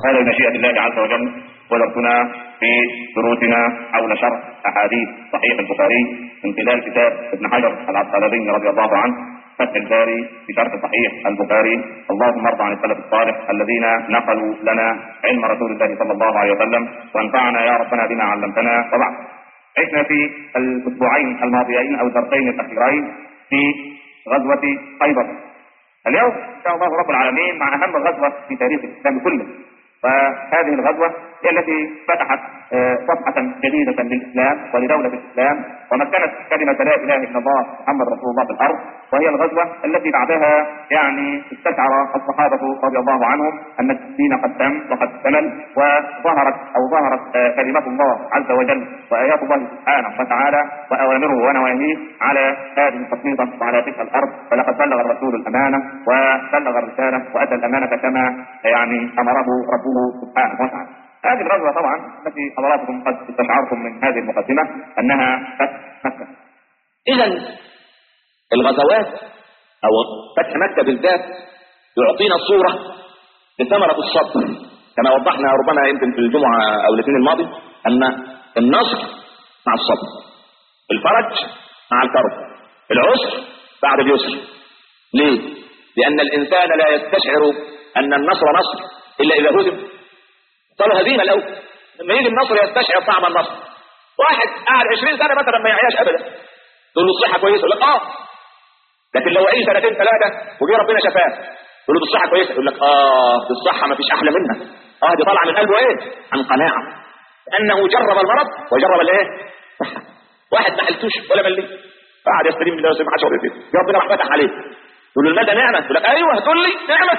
هذا بمشيئة الله عز وجل ودرسنا في دروسنا حول شرح أحاديث صحيح البخاري من خلال كتاب ابن حجر العسقلاني رضي الله عنه فتح الباري في شرح صحيح البخاري. اللهم ارض عن السلف الصالح الذين نقلوا لنا علم رسول الله صلى الله عليه وسلم، وانفعنا يا ربنا بما علمتنا. وبعد، عشنا في الأسبوعين الماضيين أو الدرسين الأخيرين في غزوة خيبر. اليوم إن شاء الله رب العالمين مع أهم غزوة في تاريخ الإسلام كله، فهذه الغزوة هي التي فتحت صفحة جديدة للإسلام ولدولة الإسلام ومكنت كلمة لا إله إلا الله محمد رسول الله في الأرض، وهي الغزوة التي بعدها استشعر الصحابة رضي الله عنهم أن الدين قد تم وقد اكتمل، وظهرت كلمة الله عز وجل وآيات الله سبحانه وتعالى وأوامره ونواهيه على هذه التسليطة وعلى تلك الأرض. فلقد بلغ الرسول الأمانة وبلغ الرسالة وأدى الأمانة كما أمره ربه سبحانه وتعالى. هذه الغزوة طبعا التي حضراتكم قد استشعرتم من هذه المقدمة أنها فتح مكة. إذا الغزوات أو فتح مكة بالذات يعطينا صورة لثمرة الصبر، كما وضحنا ربما يمكن في الجمعة أو الاثنين الماضي أن النصر مع الصبر، الفرج مع الكرب، العسر بعد اليسر. ليه؟ لأن الإنسان لا يستشعر أن النصر نصر إلا إذا هزم. طب هزيمة الأول، لما يجي النصر يستشعر طعم النصر. واحد قاعد 20 سنة مثلا ما يعيش أبدا، تقول له الصحة كويسة، يقول لك لكن لو عيش 2 3 وجي ربنا شفاه تقول له الصحة كويسة، يقول لك دي الصحة ما فيش أحلى منها. دي طالعة من قلبه عن قناعة، لأنه جرب المرض وجرب صحة. واحد ما حلتوش ولا ملي، قاعد يستلم بالله وسلم 10 ورقتين، ربنا راح فتح عليه، يقول له المدى نعمة، يقول لك أيوه تقول لي نعمة.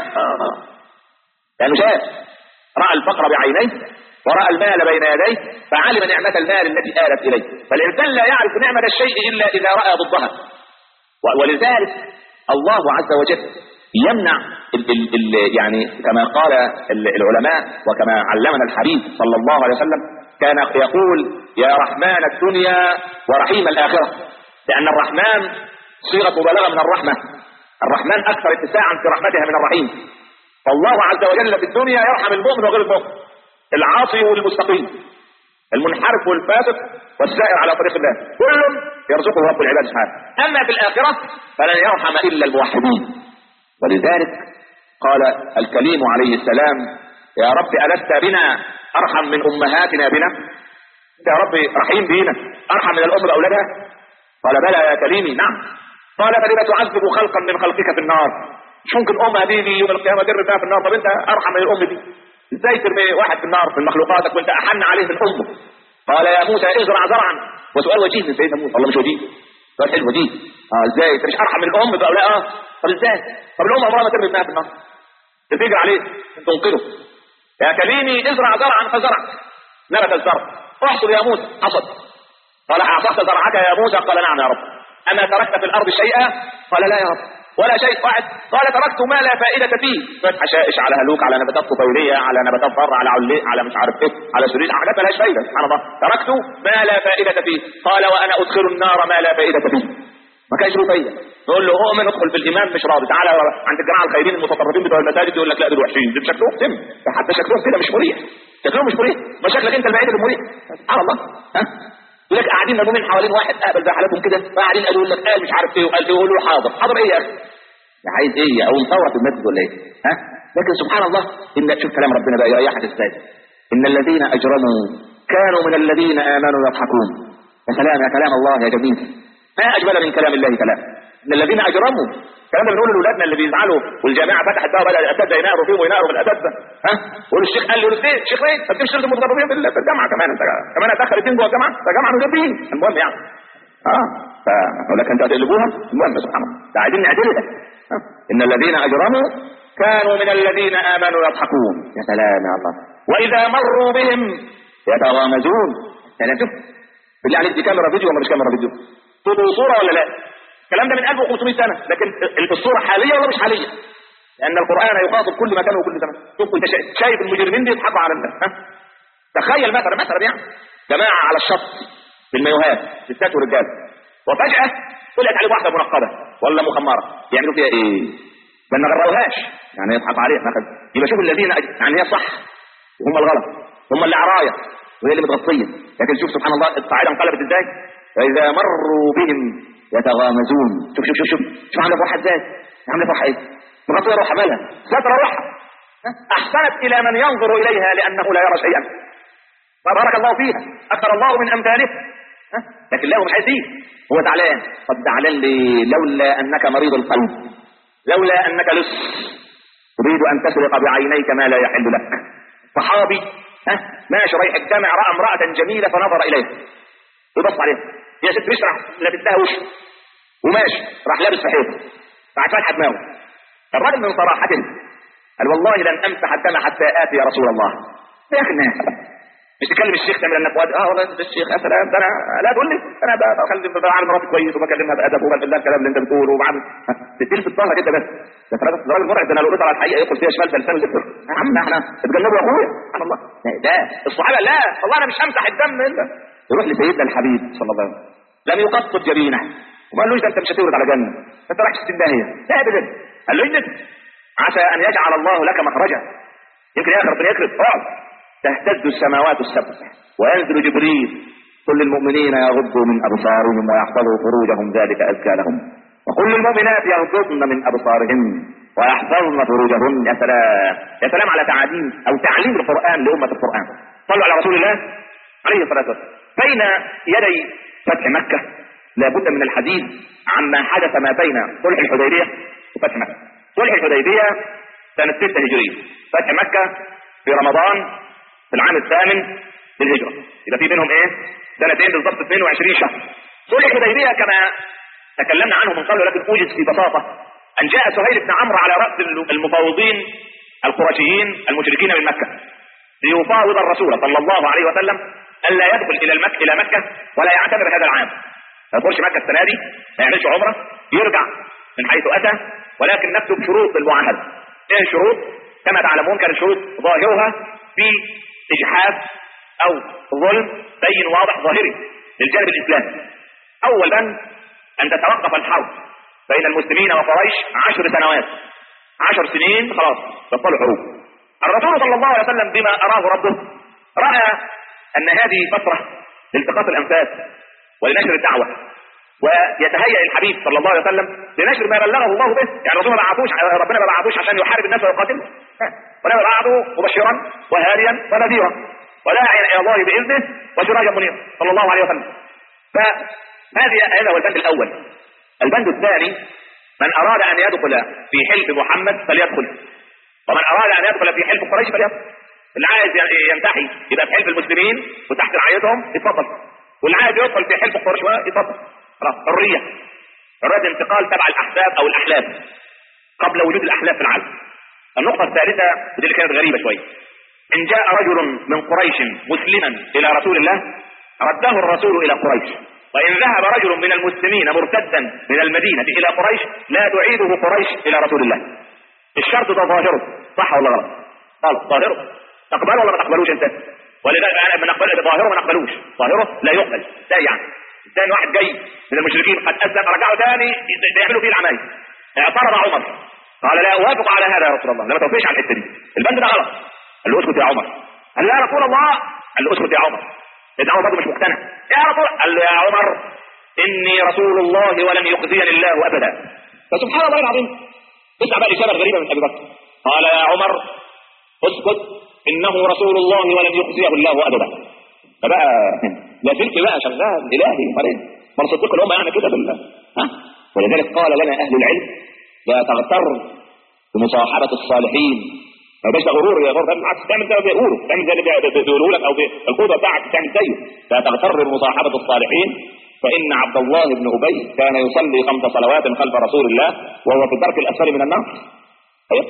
يعني شاف، رأى الفقر بعينيه ورأى المال بين يديه فعلم نعمة المال التي آلت إليه. فالإنسان لا يعرف نعمة الشيء إلا إذا رأى ضدها. ولذلك الله عز وجل يمنع يعني كما قال العلماء وكما علمنا الحبيب صلى الله عليه وسلم، كان يقول يا رحمن الدنيا ورحيم الآخرة، لأن الرحمن صيغة مبالغة من الرحمة، الرحمن أكثر اتساعا في رحمتها من الرحيم. فالله عز وجل في الدنيا يرحم المؤمن وغير المؤمن، العاصي والمستقيم، المنحرف والفاسق والسائر على طريق الله، كل يرزقه رب العباد سبحانه. أما في الآخرة فلن يرحم إلا الموحدين. ولذلك قال الكليم عليه السلام يا رب ألست بنا أرحم من أمهاتنا بنا؟ يا رب رحيم بينا أرحم من الأم بأولادها؟ قال بلى يا كليمي نعم. قال فلما تعذب خلقا من خلقك في النار؟ مش ممكن أمها دي يوم القيامة ترمي في النار، طب أنت أرحم من الأم دي، ازاي ترمي واحد في النار من مخلوقاتك وأنت أحن عليه من أمه؟ قال يا موسى ازرع زرعا، وسؤال وجيه من سيدنا موسى، والله مش وجيه، سؤال حلو وجيه. ازاي انت مش ارحم من الام بقى؟ طب ازاي؟ طب الام عمرها ما ترمي ابنها في النار، تفجر عليه تنقذه. يا كليمي ازرع زرعا فزرع، نبت الزرع، احصد يا موسى، حصد. قال اعصرت زرعك يا موسى؟ قال نعم يا رب. اما تركت في الارض شيئا؟ قال لا يا رب ولا شيء واحد. قال تركت ما لا فائدة فيه، فتح حشائش على هلوك على نباتات طفيلية على نباتات ضر على علق على مش عارف ايه على سرير، حاجات مالهاش فايدة سبحان الله. تركت ما لا فائدة فيه. قال وانا ادخل النار ما لا فائدة فيه، ما كانش له فايدة. نقول له اؤمن ادخل في الايمان، مش راضي. تعالى عند الجماعة الخيرين المتطرفين بتوع المساجد يقول لك لا دول وحشين، دول شكلهم سم، حتى شكلهم كده مش مريح، شكلهم مش مريح، ما شكلك انت البعيد المريح سبحان الله. يقول لك قاعدين ملمومين حوالين واحد قابل زي حالتهم كده، قاعدين قالوا لك قال مش عارف ايه وقال ايه، يقولوا له حاضر. حاضر ايه يا اخي؟ عايز ايه؟ او مصور في المسجد ولا ايه؟ لكن سبحان الله ان شوف كلام ربنا بقى يريحك ازاي. ان الذين اجرموا كانوا من الذين امنوا يضحكون. يا سلام يا كلام الله يا جميل، ما اجمل من كلام الله كلام. ان الذين اجرموا، الكلام ده بنقوله لاولادنا اللي بيزعلوا والجامعه فتحت بقى وبدا الاساتذه ينقروا فيهم وينقروا في الاساتذه. يقولوا الشيخ قال له ليه؟ الشيخ ليه؟ ما تمشي المتطرفين في الجامعه كمان، انت كمان هتدخل الدين جوه الجامعه؟ ده جامعه مجربين. المهم يعني فاقول لك انت هتقلبوها. المهم سبحان الله ده عايزين نعدلها. ان الذين اجرموا كانوا من الذين امنوا يضحكون. يا سلام يا الله. واذا مروا بهم يتغامزون. يعني شوف بالله عليك، دي كاميرا فيديو ولا مش كاميرا فيديو؟ تبقوا صوره ولا لا؟ الكلام ده من 1500 سنه، لكن الصوره حاليه ولا مش حاليه؟ لان القران يخاطب كل مكان وكل زمان. شوف انت شايف المجرمين بيضحكوا على الناس. تخيل مثلا يعني جماعه على الشط بالمايوهات ستات ورجال، وفجاه طلعت عليه واحده منقبه ولا مخمره، يعملوا فيها ايه؟ ما نغروهاش يعني يضحك عليها. يبقى شوف الذين يعني هي صح وهم الغلط، هم اللي عرايا وهي اللي متغطيه. لكن شوف سبحان الله الصعيده انقلبت ازاي، فاذا مروا بهم يتغامزون. شوف شوف شوف شوف شوف عامله فرحه ازاي، عامله فرحه ايه، مغطيه روحها مالها، ستر روحها، احسنت الى من ينظر اليها لانه لا يرى شيئا، فبارك الله فيها، اكثر الله من امثاله. لكن لا، هو مش عايز ايه، هو زعلان. طب زعلان ليه؟ لولا انك مريض القلب، لولا انك لص تريد ان تسرق بعينيك ما لا يحل لك. صحابي ماشي رايح الجامع، راى امراه جميله فنظر اليها وبص عليها، يا ست مش راح لابسها وش وماشي، راح لابس في حيطه، راح فاتحه دماغه. الراجل من صراحته قال والله لن امسح الدم حتى اتي يا رسول الله. يا اخي الناس مش تكلم الشيخ تعمل انك واد، والله الشيخ يا سلام، ده انا لا تقول لي انا بعمل مراتي كويس وبكلمها بادب وبقول لها الكلام اللي انت بتقوله وبعمل تلفت ظهرك انت بس. ده راجل مرعب، ده انا لو قلت على الحقيقه يدخل فيها شمال فلسان وزفر. يا عم احنا اتجنبوا يا اخويا، سبحان الله. ده الصحابه لا والله انا مش همسح الدم الا يروح لسيدنا الحبيب صلى الله عليه وسلم، لم يقصد جبينه وما قالوش ده انت مش هتورد على جنه، انت رايح تستناهيه، لا ابدا. قال له اجلس عسى ان يجعل الله لك مخرجا، يمكن يا اخي ربنا يكرم. اقعد. تهتز السماوات السبع وينزل جبريل كل المؤمنين يغضوا من ابصارهم ويحفظوا فروجهم ذلك ازكى لهم، وكل المؤمنات يغضضن من ابصارهن ويحفظن فروجهن. يا سلام يا سلام على تعاليم او تعليم القران لامه القران. صلوا على رسول الله عليه الصلاه والسلام. بين يدي فتح مكه لابد من الحديث عما حدث ما بين صلح الحديبيه وفتح مكه. صلح الحديبيه سنه 6 هجريه، فتح مكه في رمضان في العام الثامن للهجرة، يبقى في بينهم ايه؟ سنتين بالضبط، 22 شهر. صلح الحديبية كما تكلمنا عنه من قبل، ولكن اوجز في بساطة ان جاء سهيل بن عمرو على رأس المفاوضين القرشيين المشركين من مكة ليفاوض الرسول صلى الله عليه وسلم الا يدخل الى مكة ولا يعتمر هذا العام، ما يدخلش مكة السنة دي، ما يعملش عمرة، يرجع من حيث اتى، ولكن نكتب شروط المعاهدة. ايه الشروط؟ كما تعلمون كانت الشروط ظاهرها في اجحاف او ظلم بين واضح ظاهري للجانب الاسلامي. اول بند ان تتوقف الحرب بين المسلمين وقريش 10 سنوات، 10 سنين خلاص بطلوا حروب. الرسول صلى الله عليه وسلم بما اراه ربه راى ان هذه فتره لالتقاط الانفاس ولنشر الدعوه، ويتهيأ الحبيب صلى الله عليه وسلم لنشر ما بلغه الله به. يعني الرسول ما بعثوش، ربنا ما بعثوش عشان يحارب الناس ويقاتلهم، ولما بعثه مبشرا وهاديا ونذيرا وداعيا الى الله باذنه وسراجا منيرا صلى الله عليه وسلم. هذا هو البند الاول. البند الثاني من اراد ان يدخل في حلف محمد فليدخل، ومن اراد ان يدخل في حلف قريش فليدخل. اللي عايز ينتحي يبقى في حلف المسلمين وتحت رعايتهم يتفضل، واللي عايز يدخل في حلف قريش يتفضل. خلاص حريه، حريه انتقال تبع الاحزاب او الاحلاف قبل وجود الاحلاف في العالم. النقطه الثالثه ودي اللي كانت غريبه شويه، ان جاء رجل من قريش مسلما الى رسول الله رده الرسول الى قريش، وان ذهب رجل من المسلمين مرتدا من المدينه الى قريش لا تعيده قريش الى رسول الله. الشرط ده ظاهره، صح ولا غلط؟ غلط. ظاهره تقبله ولا ما تقبلوش انت؟ ولذلك انا بنقبل ظاهره ما نقبلوش، ظاهره لا يقبل. ده يعني ثاني واحد جاي من المشركين قد اسلم رجعوا ثاني يعملوا فيه العمايل. اعترض عمر قال لا اوافق على هذا يا رسول الله، لما توافقش على الحته دي، البند ده غلط. قال له اسكت يا عمر. قال له يا رسول الله. قال له اسكت يا عمر. لان عمر برضه مش مقتنع. يا رسول، قال له يا عمر اني رسول الله ولن يخزيني الله ابدا. فسبحان الله العظيم اسمع بقى الاجابه الغريبه من ابي بكر. قال يا عمر اسكت انه رسول الله ولن يخزيه الله ابدا. فبقى لا زلت بقى شغال الهي مريض، ما صدق الامه يعني كده بالله. ولذلك قال لنا اهل العلم لا تغتر بمصاحبه الصالحين. ما بقاش غرور يا غرور، بالعكس تعمل زي ما بيقولوا، تعمل زي اللي بيقولوا لك او بالقدوه بتاعك تعمل زيه. لا تغتر بمصاحبه الصالحين فان عبد الله بن ابي كان يصلي 5 صلوات خلف رسول الله وهو في الدرك الاسفل من النار. ايوه.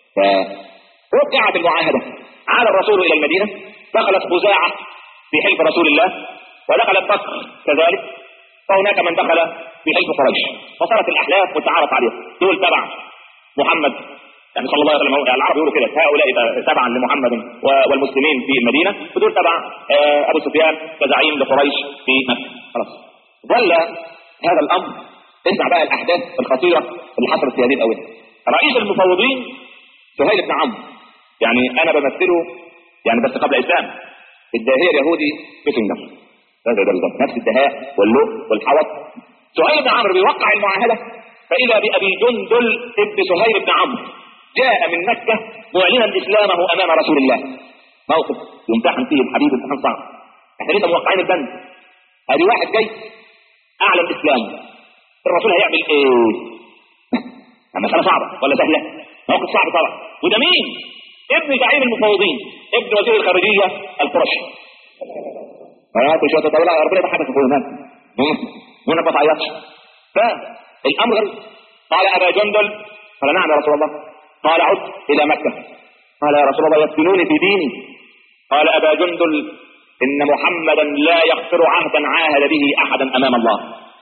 فوقعت المعاهده، عاد الرسول الى المدينه، دخلت خزاعه في حلف رسول الله ودخلت بكر كذلك، فهناك من دخل في حلف قريش، فصارت الاحلاف متعارف عليها. دول تبع محمد يعني صلى الله عليه وسلم، العرب يقولوا كده هؤلاء تبعا لمحمد والمسلمين في المدينه، ودول تبع ابو سفيان كزعيم لقريش في مكه. خلاص ظل هذا الامر. اسمع بقى الاحداث الخطيره اللي حصلت في هذه الاونه. رئيس المفوضين سهيل بن عمرو، يعني انا بمثله يعني بس قبل الإسلام الداهية اليهودي كيسنجر، نفس الدهاء واللؤ والحوض. سهيل بن عمرو بيوقع المعاهدة، فإذا بأبي جندل ابن سهيل بن عمرو جاء من مكة معلنا إسلامه أمام رسول الله. موقف يمتحن فيه الحبيب امتحان صعب. احنا لسه موقعين البند، ادي واحد جاي اعلن اسلامه، الرسول هيعمل ايه؟ مسألة صعبة ولا سهلة؟ موقف صعب طبعا. وده مين؟ ابن زعيم المفوضين، ابن وزير الخارجية القرشي. كل شوية تطلع ربنا يضحكك في هناك وانا ما بعيطش. فالامر قال ابا جندل، قال نعم يا رسول الله. قال عد الى مكة. قال يا رسول الله يفتنوني في ديني. قال ابا جندل ان محمدا لا يغفر عهدا عاهد به احدا امام الله.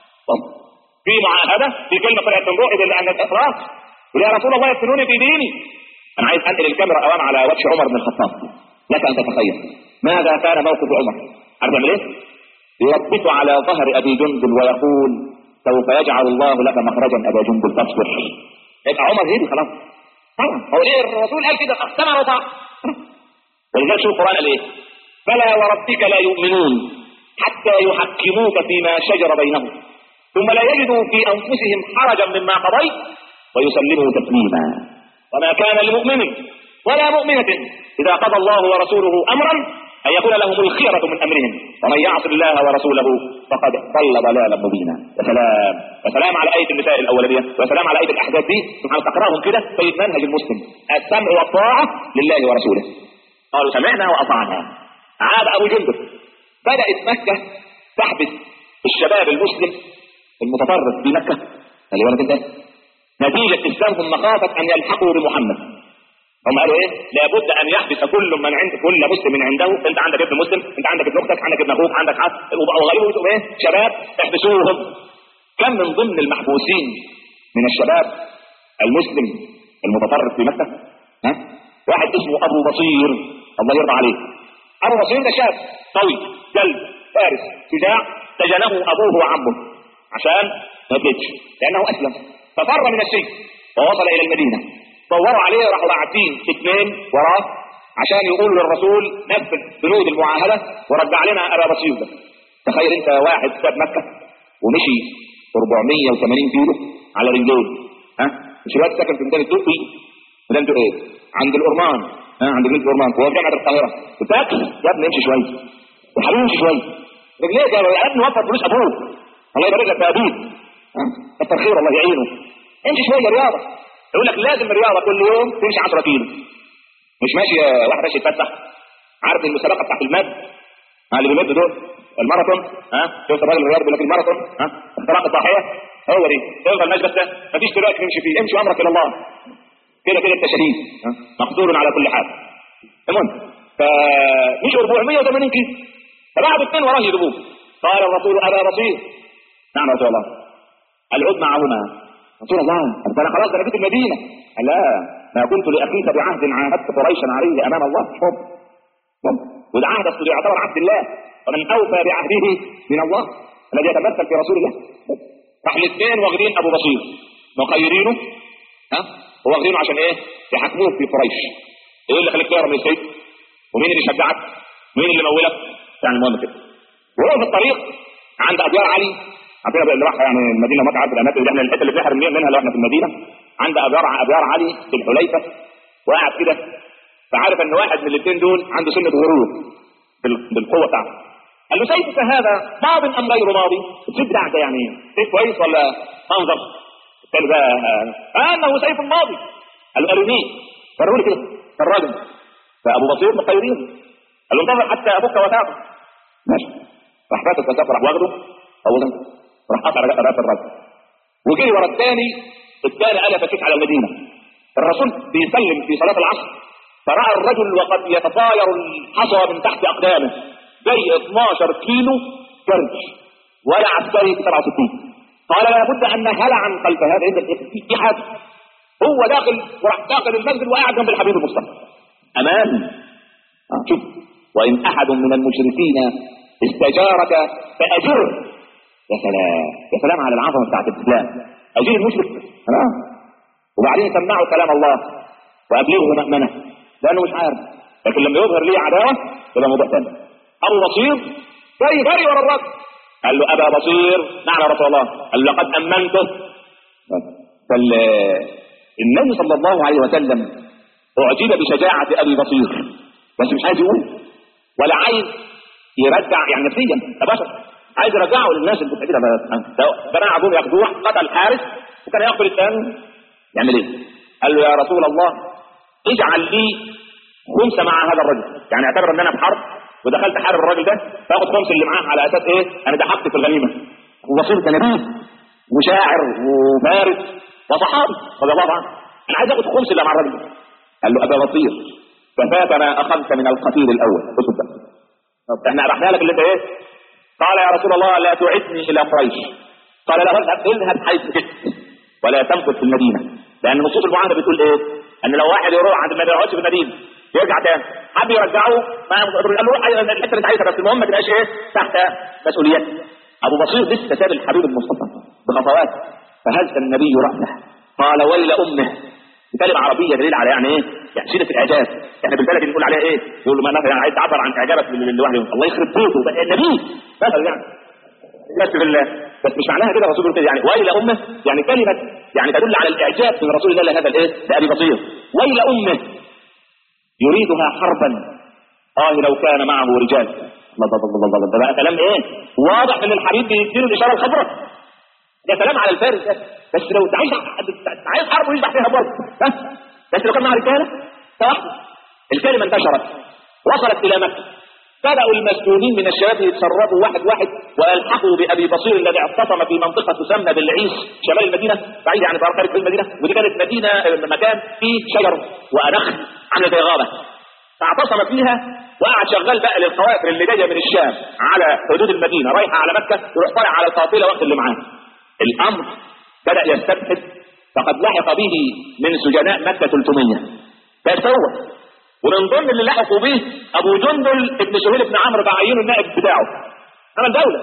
في معاهده، في كلمه طلعت من روحي الا ان الاطراف. يا رسول الله يفتنوني في ديني. انا عايز انقل الكاميرا اوام على وجه عمر بن الخطاب، لك ان تتخيل ماذا كان موقف عمر. عارف يعمل ايه؟ يربط على ظهر ابي جندل ويقول سوف يجعل الله لك مخرجا ابا جندل فاصبر. يبقى عمر هيدي خلاص طبعا. هو ايه الرسول قال كده اقسم وطاع. ولذلك شوف القران قال ايه؟ فلا وربك لا يؤمنون حتى يحكموك فيما شجر بينهم ثم لا يجدوا في انفسهم حرجا مما قضيت ويسلموا تسليما. وما كان لمؤمن ولا مؤمنة اذا قضى الله ورسوله امرا ان يكون لهم الخيرة من امرهم ومن يعص الله ورسوله فقد ضل ضلالا مبينا. يا سلام يا سلام على آية النساء الاولانية، ويا سلام على آية الاحزاب دي. سبحان تقراهم كده تجد منهج المسلم السمع والطاعة لله ورسوله. قالوا سمعنا واطعنا. عاد ابو جندل، بدأت مكة تحبس الشباب المسلم المتطرف في مكة اللي ولد انت نتيجة اسلامهم مخافة ان يلحقوا بمحمد. هم قالوا ايه؟ لابد ان يحبس كل من عند كل مسلم من عنده. انت عندك ابن مسلم، انت عندك ابن اختك، عندك ابن اخوك، عندك حد وغيره يقولوا ايه؟ شباب احبسوهم. كم من ضمن المحبوسين من الشباب المسلم المتطرف في مكة؟ واحد اسمه ابو بصير الله يرضى عليه. ابو بصير ده شاب قوي جلد فارس شجاع، سجنه ابوه وعمه عشان ما يبلدش لانه اسلم، ففر من السجن ووصل الى المدينه. دوروا عليه راحوا باعتين اثنين وراه عشان يقولوا للرسول نفذ بنود المعاهده ورجع لنا ابا بصير ده. تخيل انت واحد ساب مكه ومشي 480 كيلو على رجلين. مش الواد ساكن في ميدان الدقي، ميدان الدقي ايه؟ عند الأرمان، عند جنينة الأرمان هو في جامعة القاهرة. وتاكل يا ابني امشي شويه يا حبيبي امشي شويه. رجليك يا ابني وفر فلوس ابوك الله يبارك لك يا ابوك كتر خير الله يعينه. امشي شويه رياضه. يقول لك لازم الرياضه كل يوم تمشي 10 كيلو. مش ماشي واحد ماشي يتفتح. عارف المسابقه بتاعت المد اللي بيمدوا دول الماراثون. شفت الراجل الرياضي بيقول لك الماراثون اختراق الضاحيه هو دي. تفضل ماشي بس مفيش دلوقتي تمشي فيه، امشي امرك الى الله. كده انت شهيد مقدور على كل حال. المهم فمش 480 كيلو، فبعدوا اثنين وراه يجيبوه. قال الرسول ابا بصير نعم يا رسول الله العد معهما. رسول الله انا خلاص انا جيت المدينه. قال لا ما كنت لاخيك بعهد عاهدت قريشا عليه امام الله. وده عهد يعتبر عبد الله، ومن اوفى بعهده من الله الذي يتمثل في رسول الله. راح الاثنين واخدين ابو بصير مخيرينه واخدينه عشان ايه؟ يحكموه في قريش. ايه اللي خليك تهرب من السيف؟ ومين اللي شجعك؟ مين اللي مولك؟ يعني المهم كده. وهو في الطريق عند ابيار علي، عارفين اللي راح يعني المدينه مكه، عارف الاماكن اللي احنا الحته اللي بنحرم منها لو احنا في المدينه. عند ابيار علي في الحليفه وقاعد كده، فعارف ان واحد من الاثنين دول عنده سنه غرور بالقوه بتاعته. قال له سيفك هذا ماض ام غير ماضي؟ السيف بتاعك يعني سيف كويس ولا منظر؟ قال بقى انه سيف ماضي. قالوا مين؟ فروا لي كده الراجل. فابو بصير مخيرين قال له انتظر حتى ابوك وتاخذ. ماشي. راح فاتت وساق راح واخده اولا راح قطع راس الراجل وجري ورا الثاني قال فكيت على المدينه. الرسول بيسلم في صلاه العصر فراى الرجل وقد يتطاير الحصى من تحت اقدامه زي 12 كيلو كرش ولا عسكري 67. قال لابد ان هلعا خلف هذا في حاجه. هو داخل المسجد وقاعد جنب الحبيب المصطفى امان. شوف وان احد من المشركين استجارك فاجره. يا سلام يا سلام على العظمه بتاعت الاسلام. اجير المشرك وبعدين سمعوا كلام الله وابلغه مأمنه لانه مش عارف لكن لما يظهر لي عداوه يبقى موضوع ثاني. ابو بصير جري ورا الرجل، قال له ابا بصير نعم يا رسول الله، قال له لقد امنته. فالنبي صلى الله عليه وسلم اعجب بشجاعه ابي بصير، بس مش عايز يقول ولا عايز يرجع، يعني نفسيا ده بشر عايز يرجعه للناس اللي بتعملها. جماعه عبود ياخدوه، قتل حارس وكان يقتل الثاني، يعمل ايه؟ قال له يا رسول الله اجعل لي خمسه مع هذا الرجل، يعني اعتبر ان انا في حرب ودخلت حارب الراجل ده، فاخد خمس اللي معاه على اساس ايه؟ انا ده حقي في الغنيمه. وبصير نبيه وشاعر وفارس وصحابي رضي الله عنه، انا عايز اخد خمس اللي مع الراجل ده. قال له ابا بصير ففات ما اخذت من القتيل الاول. طب احنا رحنا لك اللي انت ايه؟ قال يا رسول الله لا تعدني الى قريش. قال لا اذهب حيث شئت ولا تمكث في المدينه، لان نصوص المعاهده بتقول ايه؟ ان لو واحد يروح عند ما يقعدش في المدينه يرجع تاني، حد يرجعه ما قال له روح الحته اللي انت عايزها، بس المهم ما تبقاش ايه؟ تحت مسؤوليتك. ابو بصير لسه ساب الحبيب المصطفى بخطوات، فهز النبي راسه قال ويل امه، بكلمه عربيه دليل على يعني ايه؟ يعني شده الاعجاب. احنا بالبلد بنقول عليها ايه؟ يقول له ما مثلا عايز تعبر عن اعجابك لواحد، الله يخرب بيته بقى النبي مثلا يعني. بس بالله، بس مش معناها كده الرسول كده يعني ويل امه، يعني كلمه يعني تدل على الاعجاب من رسول الله لهذا الايه؟ لابي بصير. ويل امه يريدها حربا لو كان معه رجال. الله ده بقى كلام ايه؟ واضح ان الحبيب بيديله الاشاره الخضراء. ده كلام على الفارس ده، بس لو عايز حرب ويشبع فيها برضه، بس لو كان مع رجاله فواحده. الكلمه انتشرت وصلت الى مكه، بدأوا المسجونين من الشباب يتسربوا واحد واحد والحقوا بأبي بصير الذي اعتصم في منطقة تسمى بالعيش شمال المدينة، بعيد عن خارج المدينة، ودي كانت مدينة مكان فيه شجر ونخل عامله زي غابة، فاعتصم فيها وقعد شغال بقى للقوافل اللي جايه من الشام على حدود المدينة رايحة على مكة، يروح طالع على القافلة وقت اللي معاه. الأمر بدأ يستبحث، فقد لحق به من سجناء مكة 300 فيتفوت، ومن ضمن اللي لحقوا به ابو جندل ابن سهيل بن عمرو بعينه النائب بتاعه عمل دوله،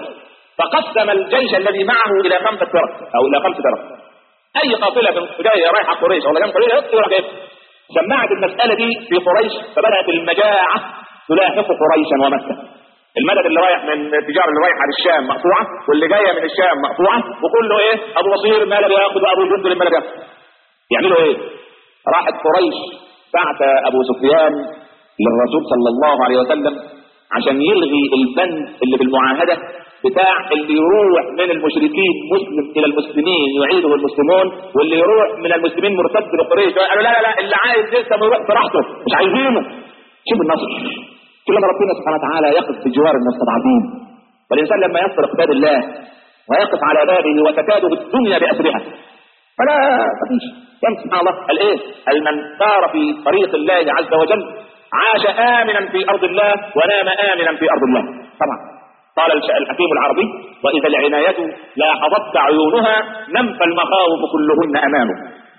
فقسم الجيش الذي معه الى 5 فرق او الى 5 فرق. اي قافله جايه رايحه قريش ولا جنب قريش يروح جاي. سمعت المساله دي في قريش، فبدات المجاعه تلاحق قريشا ومكه. المدد اللي رايح من التجاره اللي رايحه للشام مقطوعه، واللي جايه من الشام مقطوعه، وكله ايه؟ ابو بصير ما لا بياخذ ابو جندل ما لا بياخذ. يعملوا ايه؟ راحت قريش بعت ابو سفيان للرسول صلى الله عليه وسلم عشان يلغي البند اللي في المعاهده بتاع اللي يروح من المشركين مسلم الى المسلمين يعيده المسلمون، واللي يروح من المسلمين مرتد لقريش. قالوا لا اللي عايز لسه يروح براحته، مش عايزينه. شوف النصر، كلما ربنا سبحانه وتعالى يقف في جوار المستضعفين، والانسان لما يطرق باب الله ويقف على بابه وتكاد الدنيا باسرها فلا مفيش. كم سبحان الله قال ايه؟ من سار في طريق الله عز وجل عاش آمنا في أرض الله ونام آمنا في أرض الله. طبعا قال الحكيم العربي وإذا العناية لاحظت عيونها نمف المخاوف كلهن أمامه.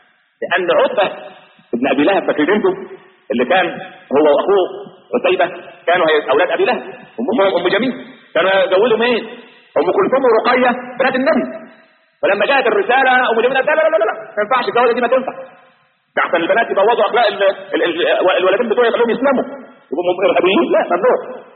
لأن عتبة ابن أبي لهب فاكرينه اللي كان هو وأخوه عتيبة كانوا أولاد أبي لهب، أم جميل كانوا جوزوا مين؟ أم كلثوم ورقية بنات النبي. ولما جاءت الرسالة أم جميل قالت لا ما ينفعش الجوازة دي، ما تنفع، ده عشان البنات يبوظوا أخلاق الولدين بتوعي يخلوهم يسلموا يبقوا إرهابيين، لا ممنوع.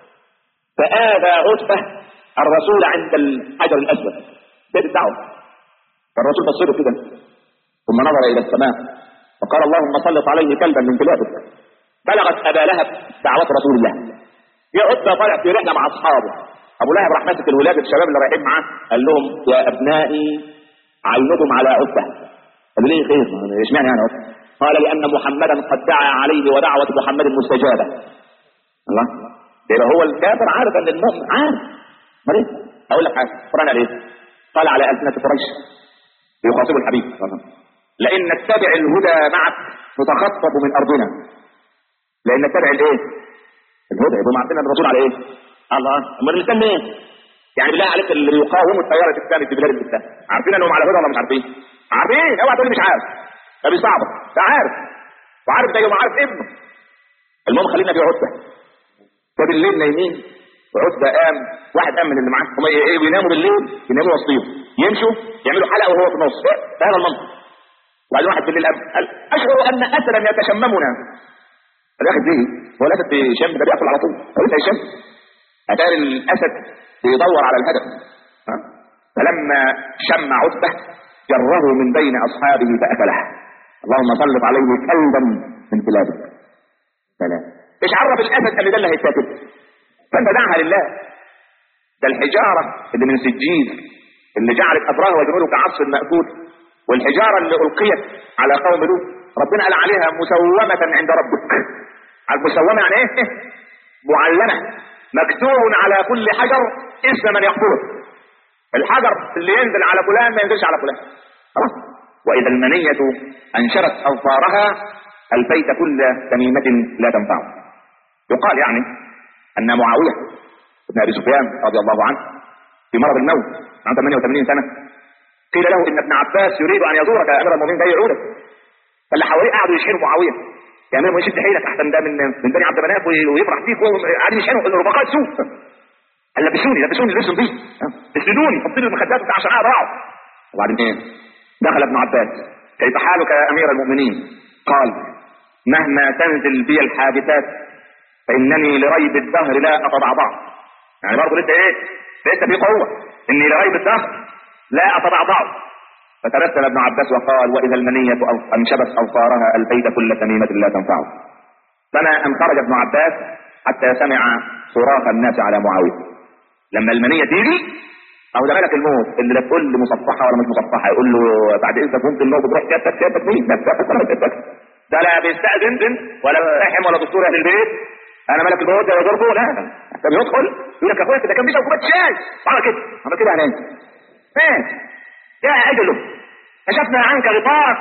فآذى عتبة الرسول عند الحجر الأسود بيت الدعوة، فالرسول بصره كده ثم نظر إلى السماء وقال اللهم سلط عليه كلبا من كلابك. بلغت أبا لهب دعوة رسول الله. يا عتبة طالع في رحلة مع أصحابه، أبو لهب راح ماسك الولاد الشباب اللي رايحين معاه قال لهم يا أبنائي عينكم على عتبة. قالوا ليه خير؟ اشمعنى يعني عتبة؟ قال لأن محمدا قد دعا عليه ودعوة محمد مستجابة. الله يبقى هو الكافر عارف أن المؤمن عارف. مريض أقول لك حاجة القرآن عليه قال على ألسنة قريش يخاطب الحبيب لئن نتبع الهدى معك نتخطف من أرضنا. لئن نتبع الايه؟ الهدى. يبقى معتنا الرسول على ايه؟ الله. امال الانسان ايه؟ يعني بالله عليك اللي بيقاوموا التيار الاسلامي في بلاد الاسلام عارفين انهم على هدى ولا مش عارفين؟ عارفين. اوعى تقول مش عارف، ده بيصعبك، ده عارف وعارف زي ما عارف ابنه. المهم خلينا في عتبة. فبالليل نايمين وعتبة قام، واحد قام من اللي معاه هم ايه بيناموا بالليل، بيناموا وسطيهم يمشوا يعملوا حلقه وهو في النص ده هذا المنطق. وبعدين واحد بالليل قال اشعر ان اسدا يتشممنا. قال يا اخي ليه؟ هو الاسد بيشم ده بياكل على طول، هو لسه يشم. اتاري الاسد بيدور على الهدف. فلما شم عتبه جره من بين اصحابه فاكله. اللهم سلط عليه كلبا من كلابك. سلام. ايش عرف الاسد ان ده اللي هيتاكل؟ فانت دعها لله. ده الحجاره اللي من سجيل اللي جعلت ابراه وجنوده كعصف ماكول، والحجاره اللي القيت على قوم لوط ربنا قال عليها مسومه عند ربك. المسومه يعني ايه؟ معلمه، مكتوب على كل حجر اسم من يقتله. الحجر اللي ينزل على فلان ما ينزلش على فلان. خلاص. واذا المنيه انشرت اظفارها البيت كل تميمه لا تنفع. يقال يعني ان معاويه بن ابي سفيان رضي الله عنه في مرض الموت عن 88 سنه قيل له ان ابن عباس يريد ان يزورك يا امير المؤمنين جاي يعودك. فاللي حواليه قعدوا يشحنوا معاويه، يا امير المؤمنين شد حيلك احسن ده من بني عبد مناف ويفرح فيك، وقاعدين يشحنوا ان رفقاء سوء. قال لبسوني لبسوا بيه، اسندوني، حطوا لي المخدات بتاع عشان اقعد اقعد. وبعدين ايه؟ دخل ابن عباس: كيف حالك يا امير المؤمنين؟ قال: مهما تنزل بي الحادثات فانني لريب الدهر لا اتضعضع. يعني برضه لسه في قوه، اني لريب الدهر لا اتضعضع. فتبسم ابن عباس وقال: واذا المنيه انشبت اوصارها البيت كل تميمه لا تنفعه. فما ان خرج ابن عباس حتى سمع صراخ الناس على معاويه. لما المنيه تيجي او ده ملك الموت اللي لا تقول له مصفحه ولا مش مصفحه، يقول له بعد اذنك ممكن الموت تروح كاتك مين؟ ده لا بيستاذن ولا رحم ولا دستور اهل البيت. انا ملك الموت يا وزيركم، لا ده بيدخل يقول لك يا اخويا ده كان بيشرب كوبايه شاي عمل كده يعني ايه؟ يا اجله كشفنا عنك غطاءك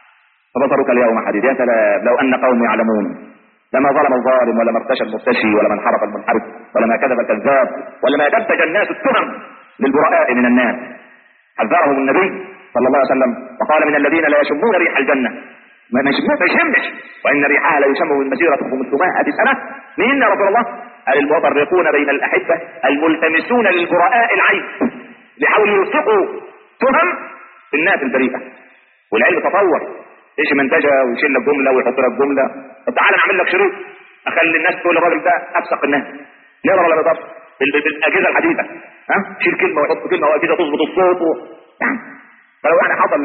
فبصرك اليوم حديد. يا سلام لو ان قوم يعلمون لما ظلم الظالم ولا ما ارتشى المرتشي ولا من حرف المنحرف ولا ما كذب الكذاب ولا ما دبج الناس التهم للبراء من الناس. حذرهم النبي صلى الله عليه وسلم وقال: من الذين لا يشمون ريح الجنه، ما يشمش، وان ريحها لا يشم من مسيره 500 سنه. مين يا رسول الله؟ قال: المفرقون بين الاحبه الملتمسون للبراء العيب لحاولوا يلصقوا تهم الناس البريئه. والعلم تطور، ايش منتجه ويشيل لك جمله ويحط لك جمله. طب تعالى نعمل لك شريط اخلي الناس تقول الراجل ده افسق الناس. نقدر ولا نقدر؟ بالاجهزه الحديثه شيل كلمه ويحط كلمه واجهزه تظبط الصوت يعني فلو يعني حصل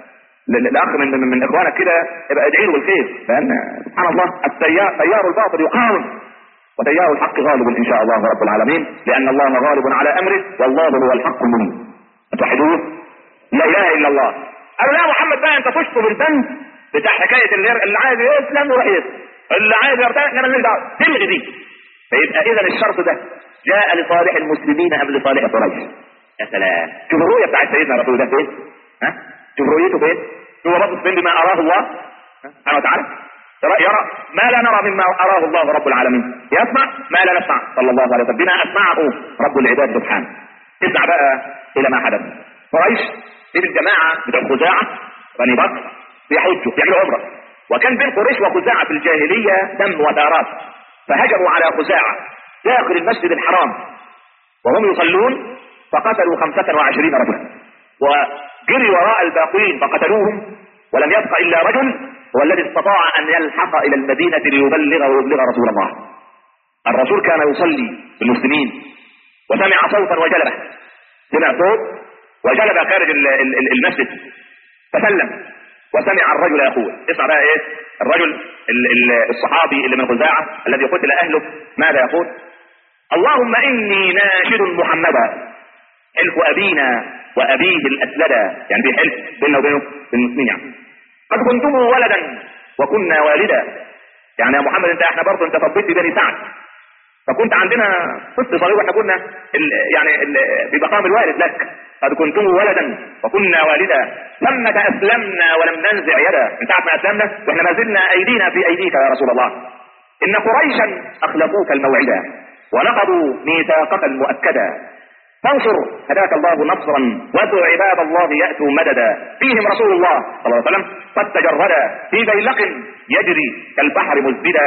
لاخ من اخوانك كده يبقى ادعي له بالخير، لان سبحان الله تيار الباطل يقاوم وتيار الحق غالب ان شاء الله رب العالمين، لان الله غالب على امره والله هو الحق المبين. توحدوه لا اله الا الله. قالوا: لا محمد بقى انت تشطب البند بتاع حكايه اللي عايز يسلم يروح يسلم، اللي عايز يرتاح انما ماليش دعوه، تلغي دي. فيبقى اذا الشرط ده جاء لصالح المسلمين ام لصالح قريش؟ يا سلام، شوف الرؤيه بتاعت سيدنا رسول الله فين؟ شوف رؤيته فين؟ هو باصص فين بما اراه الله سبحانه وتعالى؟ يرى ما لا نرى مما اراه الله رب العالمين، يسمع ما لا نسمع صلى الله عليه وسلم بما اسمعه رب العباد سبحانه. اسمع بقى الى ما حدث. قريش دي الجماعه بتوع خزاعه بني بكر بيحجوا بيعملوا عمره، وكان بين قريش وخزاعه في الجاهليه دم ودارات، فهجموا على خزاعه داخل المسجد الحرام وهم يصلون فقتلوا 25 رجلا، وجري وراء الباقين فقتلوهم، ولم يبق الا رجل هو الذي استطاع ان يلحق الى المدينه ليبلغ ويبلغ رسول الله. الرسول كان يصلي بالمسلمين وسمع صوتا وجلبه، سمع صوت وجلب خارج المسجد فسلم وسمع الرجل يقول، اسمع بقى ايه الرجل الصحابي اللي من خزاعه الذي قتل اهله ماذا يقول؟ اللهم اني ناشد محمدا حلف ابينا وابيه الاسلدا، يعني بيحلف بيننا وبينه المسلمين، يعني قد كنتم ولدا وكنا والدا، يعني يا محمد انت احنا برضه انت ربيت بني سعد فكنت عندنا طفل صغير واحنا كنا يعني بمقام الوالد لك، قد كنتم ولدا وكنا والدا ثمة اسلمنا ولم ننزع يدا، من ساعة ما اسلمنا واحنا ما زلنا ايدينا في ايديك يا رسول الله. ان قريشا اخلفوك الموعدا ونقضوا ميثاقك المؤكدا، فانصر هداك الله نصرا وادعو عباد الله ياتوا مددا، فيهم رسول الله صلى الله عليه وسلم قد تجردا في بيلق يجري كالبحر مزبدا،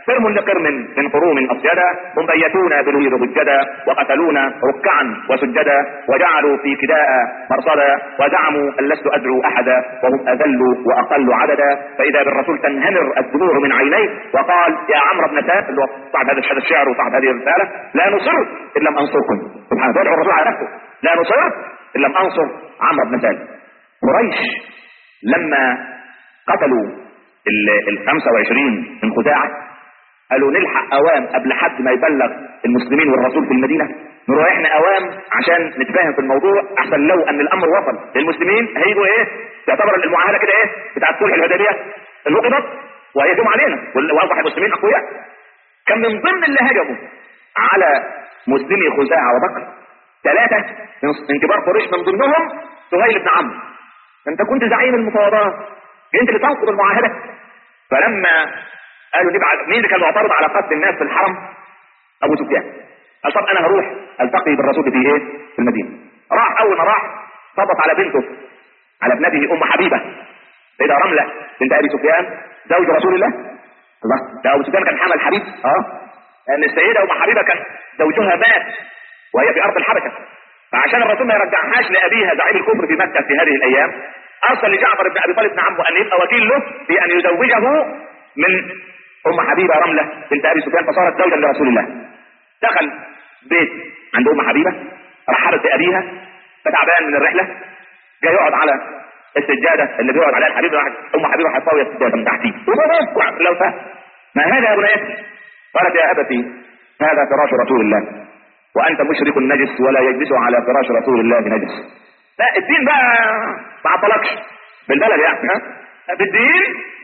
قرم لقرم من قروم أصيدا هم بيتونا بالوير ضجدا وقتلونا ركعا وسجدا وجعلوا في كداء مرصدا وزعموا أن لست أدعو أحدا وهم أذل وأقل عددا فإذا بالرسول تنهمر الدموع من عينيه وقال يا عمرو بن سعد اللي هو صاحب هذا الشعر وصاحب هذه الرسالة لا نصر إن لم أنصركم. سبحانه وتعالى الرسول على نفسه لا نصر إن لم أنصر عمرو بن سعد. قريش لما قتلوا ال 25 من خزاعة قالوا نلحق اوام قبل حد ما يبلغ المسلمين والرسول في المدينة، نروح احنا اوام عشان نتفاهم في الموضوع، احسن لو ان الامر وصل للمسلمين هيجوا ايه تعتبر المعاهدة كده ايه بتاعت صلح الحديبية نقضت وهيجوا علينا واصبح المسلمين اقوياء. كان من ضمن اللي هجموا على مسلمي خزاعة وبكر 3 من كبار قريش، من ضمنهم سهيل بن عمرو. انت كنت زعيم المفاوضات، انت اللي تنقض المعاهدة. فلما قالوا نبعت مين اللي كان معترض على قتل الناس في الحرم؟ ابو سفيان. قال طب انا هروح التقي بالرسول في ايه في المدينة. راح اول ما راح خبط على بنته على ابنته ام حبيبة سيدة رملة بنت ابي سفيان زوج رسول الله. الله ده ابو سفيان كان حمل حبيب لان السيدة ام حبيبة كان زوجها مات وهي في ارض الحبشة، فعشان الرسول ما يرجعهاش لابيها زعيم الكفر في مكة في هذه الايام ارسل لجعفر بن ابي طالب بن عمه ان يبقى وكيل له في ان يزوجه من ام حبيبة رملة بنت ابي سفيان فصارت زوجا لرسول الله. دخل بيت عند ام حبيبة رحبت بابيها فتعبان من الرحلة، جاي يقعد على السجادة اللي بيقعد عليها الحبيب، ام حبيبة حطاوية السجادة من تحتيه لو فهم ما هذا يا بنيتي؟ قالت يا ابتي هذا فراش رسول الله وانت مشرك نجس ولا يجلس على فراش رسول الله نجس. لا الدين بقى ما عطلكش بالبلد يعني في الدين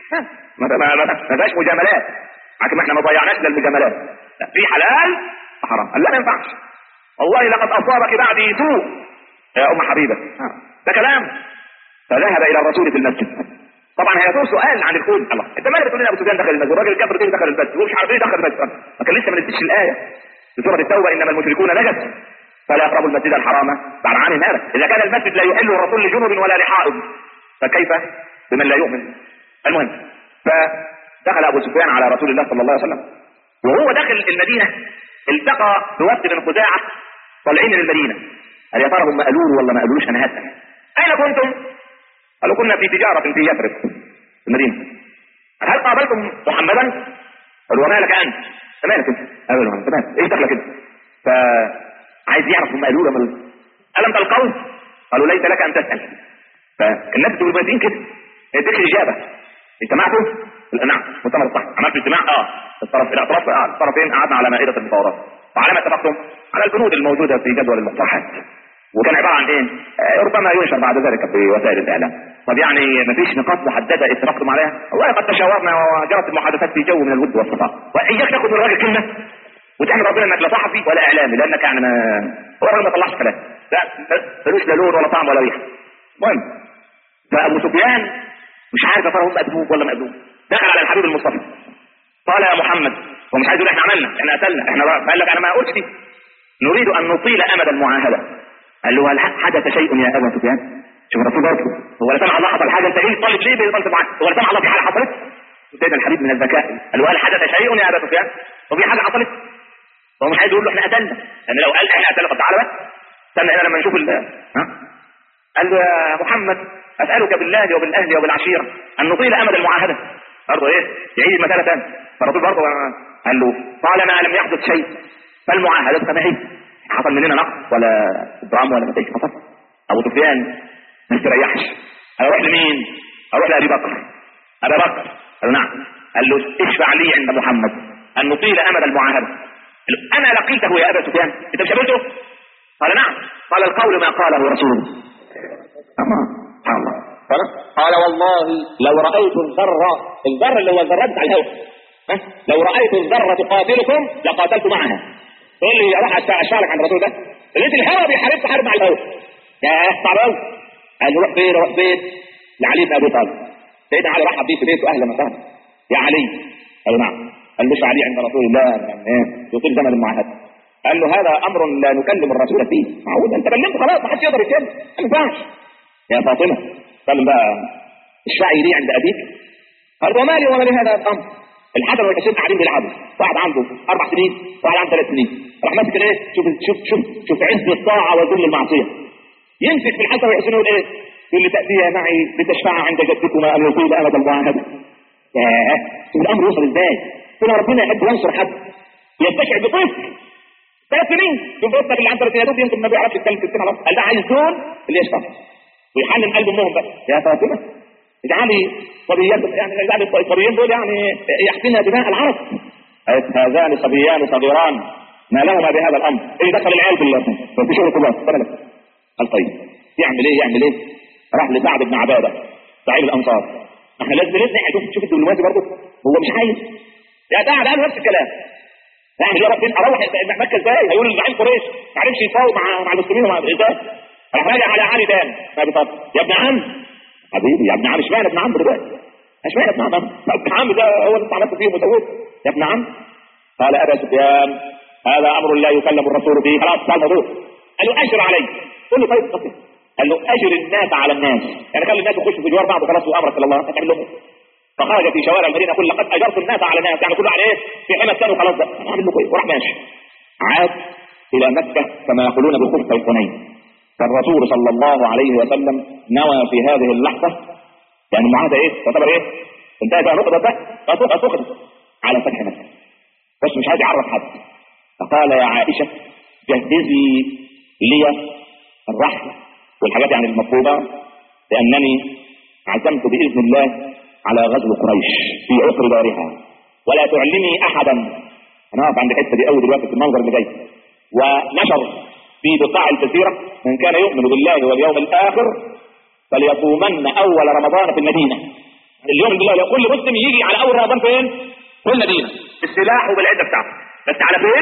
ما فيهاش مجاملات، لكن احنا ما ضيعناش للمجاملات. لا في حلال وحرام. قال لا ما ينفعش والله لقد اصابك بعدي سوء يا ام حبيبة. ده كلام. فذهب الى الرسول في المسجد. طبعا هيكون سؤال عن الكون. الله انت مالك بتقول لنا ابو سفيان دخل المسجد والراجل الكافر ده دخل المسجد ومش عارف ايه دخل المسجد؟ ما كان لسه ما نزلتش الايه في سوره التوبه انما المشركون نجس فلا يقربوا المسجد الحرام بعد عام هذا. اذا كان المسجد لا يحل الرسول لجنب ولا لحائض فكيف بمن لا يؤمن؟ المهم فدخل ابو سفيان على رسول الله صلى الله عليه وسلم وهو داخل المدينه التقى بوفد من خزاعه طالعين من المدينه. قال يا ترى هم قالوا ولا ما قالوش؟ انا هسال اين كنتم؟ قالوا كنا في تجاره في يثرب في المدينه. هل قابلتم محمدا؟ قالوا وما لك انت؟ مالك انت؟ قالوا انت مالك؟ ايه دخلك انت؟ فعايز يعرف هم قالوا له الم تلقوه؟ قالوا ليس لك ان تسال. فالناس بتقول المدينه كده اديك الاجابه. اجتمعتوا؟ نعم مؤتمر الصحة. عملت اجتماع الطرف الى اطراف الطرفين قعدنا على مائدة المفاوضات. وعلى ما اتفقتم؟ على البنود الموجودة في جدول المقترحات. وكان عبارة عن ايه؟ ربما ينشر بعد ذلك في وسائل الاعلام. طب يعني ما فيش نقاط محددة اتفقتم عليها؟ والله قد تشاورنا وجرت المحادثات في جو من الود والصفاء. واياك تاخذ من الراجل كلمة وتحمد ربنا انك لا صحفي ولا اعلامي لانك يعني هو الراجل ما طلعش كلام. لا ملوش لا لون ولا طعم ولا ريحة. المهم فابو سفيان مش عارف ترى هم مأدوب ولا مأدوب. دخل على الحبيب المصطفى قال يا محمد، هو مش عايز يقول احنا عملنا احنا قتلنا احنا قال لك انا ما قلتش نريد ان نطيل امد المعاهده. قال له هل حدث شيء يا ابا سفيان؟ شوف الرسول برضه هو لا سمع الله حصل حاجه انت ايه طالب ليه بيطالب معاك؟ هو لا سمع الله في حاجه حصلت؟ سيدنا الحبيب من الذكاء قال له هل حدث شيء يا ابا سفيان؟ هو في حاجه حصلت؟ هو مش عايز يقول له احنا قتلنا لان لو قال احنا قتلنا طب تعالى بس استنى هنا لما نشوف قال له يا محمد اسالك بالله وبالاهل وبالعشيره ان نطيل امد المعاهده. برضه ايه يعيد المساله ثاني. فالرسول برضه قال له طالما لم يحدث شيء فالمعاهده سماحيه. حصل مننا نقص ولا ادرام ولا مفيش حصل. ابو سفيان ما استريحش. اروح لمين؟ اروح لابي بكر. ابي بكر قال له نعم. قال له اشفع لي عند محمد ان نطيل امد المعاهده. انا لقيته يا ابا سفيان انت مش قابلته؟ قال نعم. قال القول ما قاله رسول الله. سبحان الله. قال والله لو رأيت الذرة اللي هو الذرات بتاع الهواء لو رأيت الذرة تقاتلكم لقاتلت معها. تقول لي اروح اشارك عند الرسول ده لقيت الهواء بيحارب حرب مع الهواء. يا صعب قوي. قال له روح فين لعلي بن ابي طالب. سيدنا علي رحب بيه في بيته اهلا وسهلا. يا علي قال له نعم. قال له علي عند رسول الله يطيل زمن المعاهده. قال له هذا امر لا نكلم الرسول فيه. معقول انت كلمته خلاص ما حدش يقدر يتكلم ما ينفعش. يا فاطمه قال بقى اشفعي لي عند ابيك. قال ومالي وما لهذا الامر؟ الحسن والحسين قاعدين بيلعبوا، واحد عنده 4 سنين وواحد عنده 3 سنين، راح ماسك ايه؟ شوف عز الطاعه وذل المعصيه. يمسك في الحسن والحسين يقول ايه؟ يقول لي تأتي معي لتشفع عند جدكما ان يطيل امد المعاهده. ياه، شوف الامر يوصل ازاي؟ هنا ربنا يحب ينصر حد يستشعر بطفل 3 سنين. شوف ابنك اللي عنده 3 سنين يمكن ما بيعرفش يتكلم في السنه خلاص، قال ده عايز دول اللي يشتغل ويحنن قلب امهم بقى. يا فاطمه اجعلي صبيان، يعني اجعلي الصبيين دول يعني يحسنها دماء العرب. هذان صبيان صغيران ما لهما بهذا الامر. ايه دخل العيال في شغل كبار؟ قال طيب يعمل ايه؟ راح لسعد بن عباده صاحب الانصار. احنا لازم نسمع شوف الدبلوماسي برضه، هو مش عايز يا سعد قال نفس الكلام. يعني يا رب اروح مكه ازاي؟ هيقول لزعيم قريش ما عرفش يفاوض مع المسلمين ومع الازاي. راح راجع على علي تاني يا ابن عم حبيبي، يا ابن عم اشمعنى ابن عم دلوقتي؟ اشمعنى ابن عم؟ ابن عم ده هو اللي انت عملت فيه وسويت يا ابن عم. قال ابا سفيان هذا امر لا يكلم الرسول به، خلاص صار الموضوع. قال له اشر علي. قل له طيب خطير. قال له اجر الناس على الناس، يعني خلي الناس يخشوا في جوار بعض وخلاص وامرك الى الله هتعمل لهم. فخرج في شوارع المدينه كل لقد اجرت الناس على الناس، يعني كله على ايه؟ في حمى الثاني وخلاص بقى هعمل له ايه؟ وراح ماشي. عاد الى مكه كما يقولون بخفة الحنين. فالرسول صلى الله عليه وسلم نوى في هذه اللحظه، يعني المعاهده ايه؟ تعتبر ايه؟ انتهت نقطه بقى فقدت على فتح مكه، بس مش عايز يعرف حد. فقال يا عائشه جهزي لي الرحله والحاجات يعني المطلوبه، لانني عزمت باذن الله على غزو قريش في عقر دارها، ولا تعلمي احدا. انا واقف عند الحته دي اول دلوقتي في المنظر اللي جاي. ونشر في بقاع الجزيره من كان يؤمن بالله واليوم الاخر فليصومن اول رمضان في المدينه. اليوم بالله كل مسلم يجي على اول رمضان فين؟ في المدينه بالسلاح وبالعده بتاعته، بس على فين؟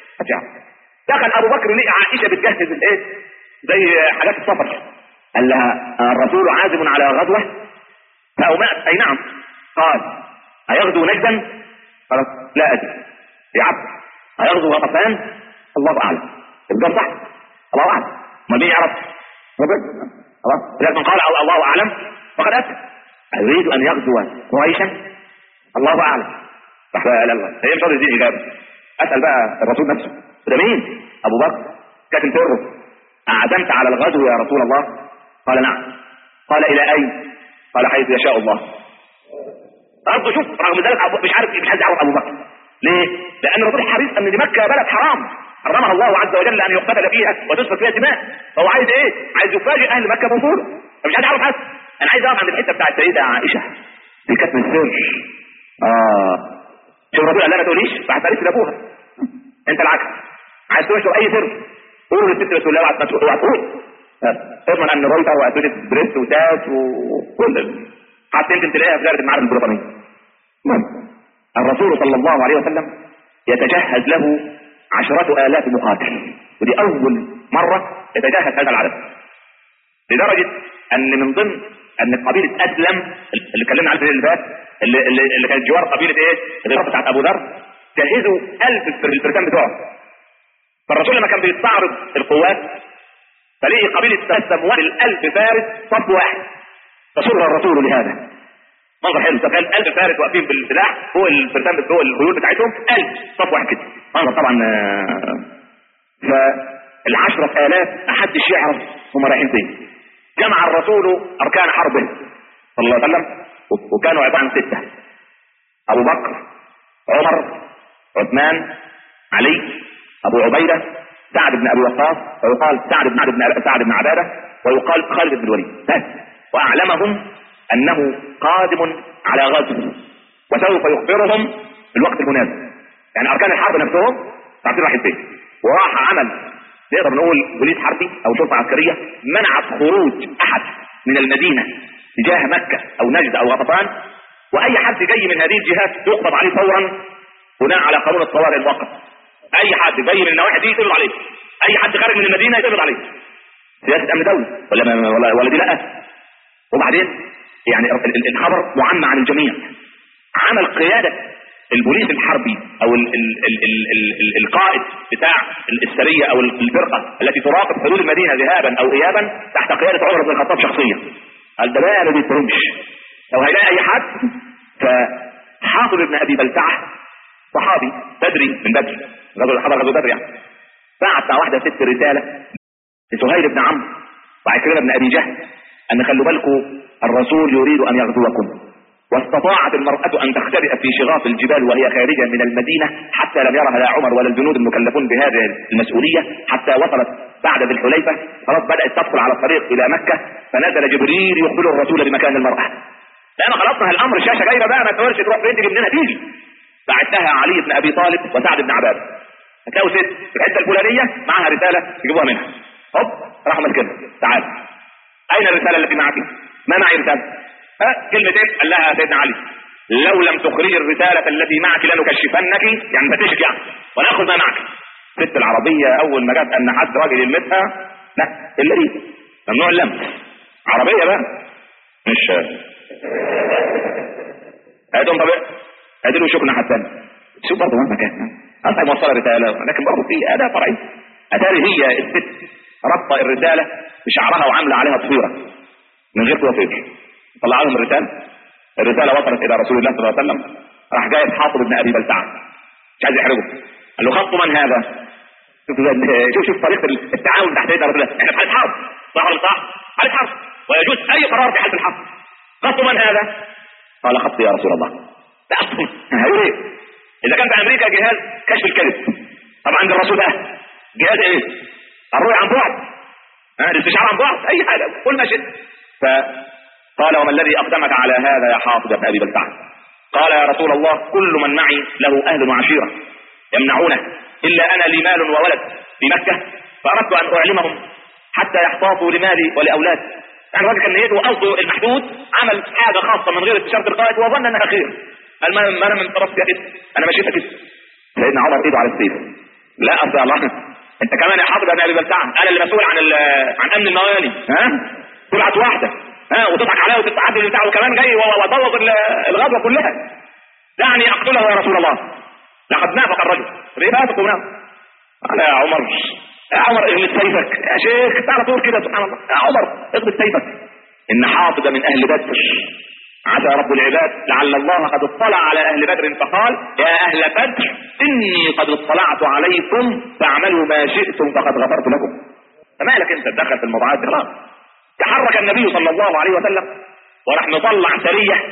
دخل ابو بكر لقى عائشه بتجهز الايه؟ زي حاجات السفر. قال لها الرسول عازم على غزوه فأومأت. اي نعم. قال ايغزو نجدا؟ قالت لا ادري يا عبد. ايغزو غطفان؟ الله اعلم. الجواب صح الله اعلم، ما مين يعرف؟ خلاص لكن قال الله اعلم فقد اتى. اريد ان يغزو قريشا؟ الله اعلم. لا لا هي مش راضيه تديني اجابه. اسال بقى الرسول نفسه ده مين؟ ابو بكر كاتم سره. اعزمت على الغزو يا رسول الله؟ قال نعم. قال الى اين؟ قال حيث يشاء الله. برضه شوف رغم ذلك مش عايز يعرف ابو بكر. ليه؟ لان الرسول حريص ان دي مكه بلد حرام حرمها الله عز وجل ان يقتتل فيها وتسفك فيها دماء، فهو عايز ايه؟ عايز يفاجئ اهل مكه بوصوله، فمش عايز يعرف حد. انا عايز اقف عند الحته بتاعت السيده عائشه دي كانت من السر. شوف الرسول قال لها ما تقوليش فهتقوليش لابوها. انت العكس عايز تنشر اي سر قولوا للست رسول الله وعد تقول اضمن ان رويتر واتوجد بريست وتاس وكل حتى يمكن تلاقيها في دائره المعارف البريطانيه. الرسول صلى الله عليه وسلم يتجهز له 10,000 مقاتل، ودي اول مره يتجهز هذا العدد، لدرجه ان من ضمن ان قبيله اسلم اللي اتكلمنا عنها اللي فات اللي كانت جوار قبيله ايه؟ الغرفه بتاعت ابو ذر، جهزوا 1000 في الفرسان بتوعه. فالرسول لما كان بيستعرض القوات فليه قبيله اسلم 1000 فارس صف واحد، فسر الرسول لهذا. منظر حلو، تخيل 1000 فارس واقفين بالسلاح فوق الفرسان فوق الخيول بتاعتهم 1000 صف واحد كده، منظر طبعا. فال10,000 محدش يعرف هم رايحين فين. جمع الرسول اركان حربه صلى الله عليه وسلم، وكانوا عباره عن 6: ابو بكر، عمر، عثمان، علي، ابو عبيده، سعد بن ابي وقاص، ويقال سعد بن عباده، ويقال خالد بن الوليد. واعلمهم انه قادم على غزو وسوف يخبرهم في الوقت المناسب. يعني اركان الحرب نفسهم عارفين رايحين فين. وراح عمل نقدر نقول بوليس حربي او شرطه عسكريه منعت خروج احد من المدينه تجاه مكه او نجد او غطفان، واي حد جاي من هذه الجهات يقبض عليه فورا بناء على قانون الطوارئ المؤقت. اي حد جاي من النواحي دي يقبض عليه، اي حد خارج من المدينه يقبض عليه. سياسه امن دوله ولا دي لا. وبعدين يعني الخبر معمى عن الجميع. عمل قياده البوليس الحربي او القائد بتاع السريه او الفرقه التي تراقب حدود المدينه ذهابا او ايابا تحت قياده عمر بن الخطاب شخصيا. قال ده بقى ما بيتهمش، لو هيلاقي اي حد حاطب بن ابي بلتعه صحابي بدري من بدر، رجل حضر غزوه بدر يعني، بعت مع واحده ست رساله لسهيل بن عمرو وعكرمه بن ابي جهل ان خلوا بالكم الرسول يريد ان يغزوكم، واستطاعت المرأة أن تختبئ في شغاف الجبال وهي خارجة من المدينة حتى لم يرها لا عمر ولا الجنود المكلفون بهذه المسؤولية، حتى وصلت بعد ذي الحليفة خلاص بدأت تدخل على الطريق إلى مكة، فنزل جبريل يخبر الرسول بمكان المرأة. لأن خلصنا الأمر، الشاشة جايبة بقى، ما تقولش تروح فين تجيب منها تيجي. بعتها علي بن أبي طالب وسعد بن عبادة، هتلاقوا ست في الحتة الفلانية معها رسالة يجيبوها منها، هوب راحوا ماسكينها، تعال أين الرسالة التي معك؟ ما معي رسالة. كلمتين قال لها سيدنا علي لو لم تخرجي الرسالة التي معك لنكشفنك، يعني فتشك يعني، ونأخذ ما معك. ست العربية أول ما جت أن حد راجل يلمسها، لا إلا دي ممنوع اللمس، عربية بقى مش هاتهم طبيعي هاتلوا شكنا حتى شوف برضه مهما كان أنت موصلة رسالة، لكن برضه في أداة فرعية. أتاري هي الست ربط الرسالة بشعرها وعاملة عليها ضفيرة من غير توفير، طلع لهم الرسالة وصلت إلى رسول الله صلى الله عليه وسلم، راح جايب حاطب بن أبي بلتعه مش عايز يحرجه، قال له خط من هذا؟ شوف طريقة التعاون تحت يد رسول الله، احنا في حالة حرب صح ولا صح؟ حالة حرب ويجوز أي قرار في حالة الحرب. خط من هذا؟ قال خط يا رسول الله. لا هيقول ايه؟ إذا كان في أمريكا جهاز كشف الكذب، طبعا عند الرسول ده جهاز ايه؟ الرؤية عن بعد، الاستشعار عن بعد، أي حاجة كل ما شئت. قال وما الذي أقدمك على هذا يا حاطب بن أبي بلتعه؟ قال يا رسول الله كل من معي له أهل وعشيرة يمنعونه إلا أنا لي مال وولد في مكة، فأردت أن أعلمهم حتى يحتاطوا لمالي ولأولاد. يعني الراجل كان نيته وقصده المحدود، عمل حاجة خاصة من غير استشارة القائد وظن أنها خير. قال ما أنا من طرفك كده، أنا مشيتها كده. سيدنا عمر إيده على السيف، لا أصل الله أنت كمان يا حاطب بن أبي بلتعه، أنا اللي مسؤول عن أمن المواني، تبعت واحدة وتضحك عليه وتتعدل بتاعه كمان جاي وطوض الغزوة كلها. دعني أقتله يا رسول الله، لقد نافق الرجل ريباتك ونافق. قال يا عمر اغلب سيفك يا شيخ، تعال طول كده سبحان الله، يا عمر اغلب سيفك، إن حاطب من أهل بدر، عسى رب العباد لعل الله قد اطلع على أهل بدر فقال يا أهل بدر إني قد اطلعت عليكم فاعملوا ما شئتم فقد غفرت لكم. فما لك أنت تدخل في الموضوعات دي؟ خلاص. تحرك النبي صلى الله عليه وسلم وراح نطلع سرية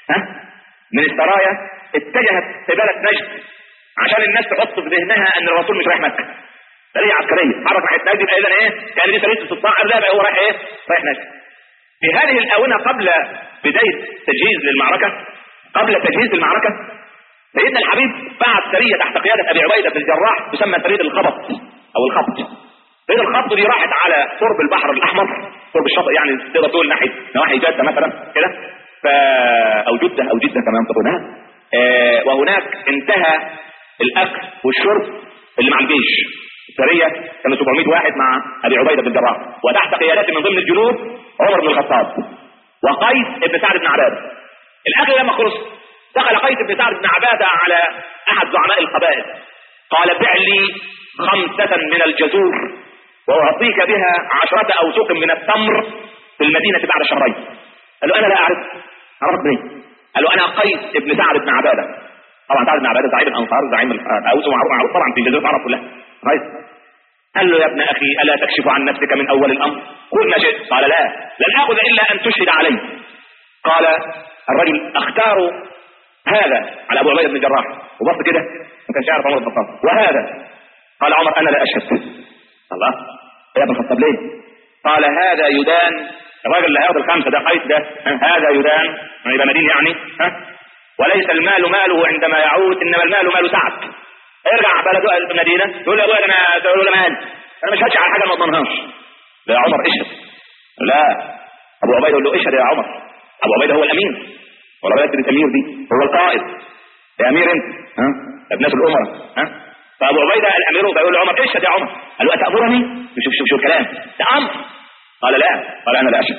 من السرايا اتجهت قبالة نجد عشان الناس تحط في ذهنها ان الرسول مش رايح مكة. سرية عسكرية حرك راح نجد، اذا ايه كان دي سرية استطلاع، لا بقى هو رايح ايه؟ رايح نجد. في هذه الاونة قبل بداية تجهيز للمعركة، قبل تجهيز المعركة، سيدنا الحبيب بعت سرية تحت قيادة ابي عبيدة بن الجراح تسمى سرية الخبط او الخبط. سرية الخبط دي راحت على قرب البحر الاحمر، قرب الشاطئ يعني تقدر تقول نواحي جدة مثلا كده، او جدة كما ينطقونها. وهناك انتهى الاكل والشرب اللي مع الجيش. السرية كانوا 700 واحد مع ابي عبيدة بن الجراح، وتحت قيادته من ضمن الجنود عمر بن الخطاب وقيس بن سعد بن عبادة. الاكل لما خلص دخل قيس بن سعد بن عبادة على احد زعماء القبائل، قال بع لي 5 من الجزور وأعطيك بها 10 أوسق من التمر في المدينة بعد شهرين. قال له أنا لا أعرفك منين؟ قال له أنا قيس ابن سعد بن عبادة. طبعا سعد بن عبادة زعيم الأنصار، زعيم الأوس، معروف طبعا في الجزيرة العرب كلها. قال له يا ابن أخي ألا تكشف عن نفسك من أول الأمر؟ قل ما شئت. قال لا لن أخذ إلا أن تشهد علي. قال الرجل اختار هذا على أبو عبيدة بن الجراح وبص كده ما كانش يعرف عمر بن الخطاب، وهذا قال عمر أنا لا أشهد. الله يا ابن الخطاب ليه؟ قال هذا يدان، الراجل اللي هياخد 5 ده قيس ده، هذا يدان يبقى مدين يعني، وليس المال ماله عندما يعود، انما المال مال سعد. ارجع بلده المدينه يقول له يا ابويا انا تقول له مال، انا مش هدش على حاجه ما اضمنهاش. لا يا عمر اشهد. لا ابو عبيده يقول له اشهد يا عمر. ابو عبيده هو الامين، ولا بلد الامير دي هو القائد. يا امير انت ابن ناس الامراء فابو عبيده الامير فيقول له عمر اشهد يا عمر. قال له اتامرني؟ شوف الكلام ده امر. قال لا، قال انا لا اشهد.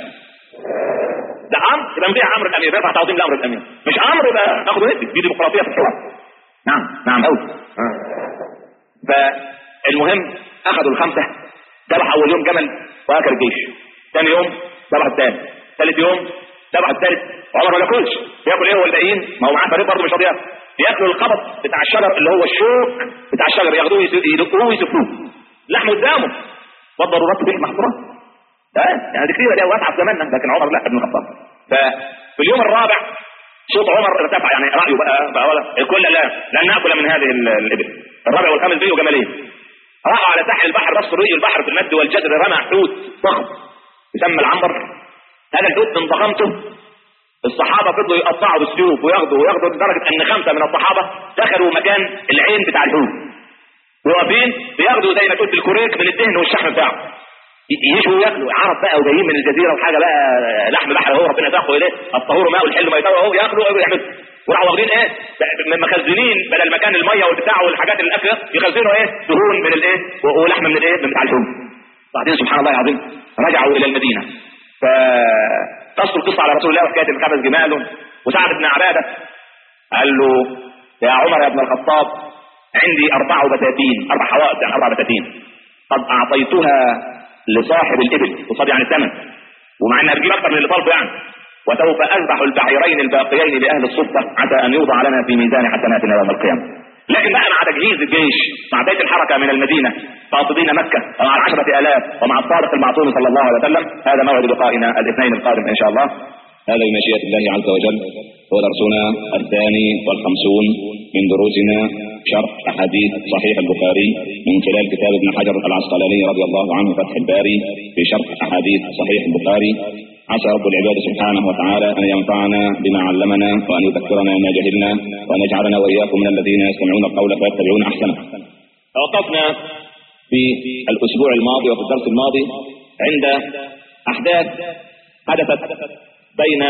ده امر يبقى نضيع امر الامير، يرفع تعظيم لامر الامير، مش امر يبقى ناخده ندي، دي ديمقراطيه في الحوار. نعم قوي. فالمهم اخذوا ال5، ذبح اول يوم جمل واكل الجيش، ثاني يوم ذبح الثاني، ثالث يوم ذبح الثالث، وعمر ما ياكلش. بياكل ايه هو الباقيين؟ ما هو معاه فريق برضه مش راضي ياكل. بياكلوا القبض بتاع الشجر اللي هو الشوك بتاع الشجر، ياخدوه يدقوه ويسفوه لحم قدامه. والضرورات تبيح المحظورات. يعني دي كتير، دي اوقات في زماننا، لكن عمر لا ابن الخطاب. ففي اليوم الرابع صوت عمر ارتفع، يعني رايه بقى ولا الكل لا لن ناكل من هذه الابل. الرابع والخامس بيجوا جمالين، راحوا على ساحل البحر، نص رؤي البحر في المد والجزر، رمى حوت ضخم يسمى العنبر. هذا الحوت من ضخامته الصحابه فضلوا يقطعوا بالسيوف وياخدوا لدرجه ان 5 من الصحابه دخلوا مكان العين بتاع الحوت، واقفين بياخدوا زي ما تقول الكوريك من الدهن والشحم بتاعه، يجوا ياكلوا عرب بقى وجايين من الجزيره وحاجه بقى لحم بحر هو ربنا ساقه اليه الطهور ماء الحل ما يطوى اهو، ياكلوا ويعملوا. وراحوا واخدين ايه مخزنين بدل مكان الميه والبتاع والحاجات الاكل يخزنوا ايه دهون من الايه ولحم من الايه من بتاع الحوت. بعدين سبحان الله العظيم رجعوا الى المدينه، فقصوا القصه على رسول الله وحكايه الخمس جمال. وسعد بن عباده قال له يا عمر يا ابن الخطاب عندي 4 بساتين، 4 حوائط يعني 4 بساتين قد اعطيتها لصاحب الابل قصاد يعني الثمن، ومع انها بتجيب اكثر من اللي طالبه يعني، وسوف اذبح البعيرين الباقيين لاهل الصفه حتى ان يوضع لنا في ميزان حسناتنا يوم القيامه. لكن بقى مع تجهيز الجيش، مع بدايه الحركه من المدينه قاصدين مكه، ومع 10,000 ومع الصادق المعصوم صلى الله عليه وسلم، هذا موعد لقائنا الاثنين القادم ان شاء الله. هذا بمشيئه الله عز وجل هو درسنا 52 من دروسنا شرح احاديث صحيح البخاري من خلال كتاب ابن حجر العسقلاني رضي الله عنه فتح الباري في شرح احاديث صحيح البخاري. عسى رب العباد سبحانه وتعالى ان ينفعنا بما علمنا وان يذكرنا ما جهلنا وان يجعلنا واياكم من الذين يستمعون القول فيتبعون احسنه. توقفنا في الاسبوع الماضي وفي الدرس الماضي عند احداث حدثت بين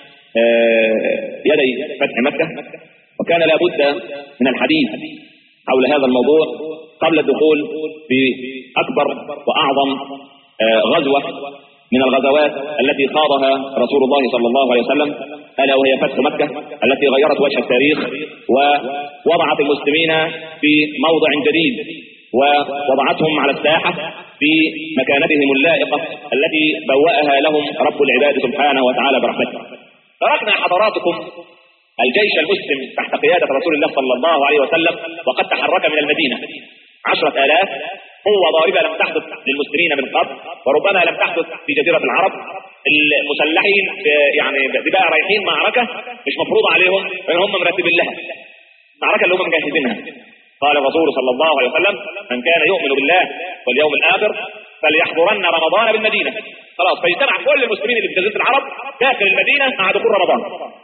يدي فتح مكه، وكان لابد من الحديث حول هذا الموضوع قبل الدخول في اكبر واعظم غزوه من الغزوات التي خاضها رسول الله صلى الله عليه وسلم، الا وهي فتح مكه التي غيرت وجه التاريخ ووضعت المسلمين في موضع جديد ووضعتهم على الساحه في مكانتهم اللائقه التي بوأها لهم رب العباد سبحانه وتعالى برحمته. تركنا حضراتكم الجيش المسلم تحت قياده رسول الله صلى الله عليه وسلم وقد تحرك من المدينه 10,000 قوة ضاربة لم تحدث للمسلمين من قبل، وربما لم تحدث في جزيرة العرب. المسلحين يعني بقى رايحين معركة مش مفروض عليهم ان هم مرتبين لها، المعركة اللي هم مجهزينها. قال الرسول صلى الله عليه وسلم من كان يؤمن بالله واليوم الآخر فليحضرن رمضان بالمدينة. خلاص فيجتمع كل المسلمين اللي في جزيرة العرب داخل المدينة مع دخول رمضان.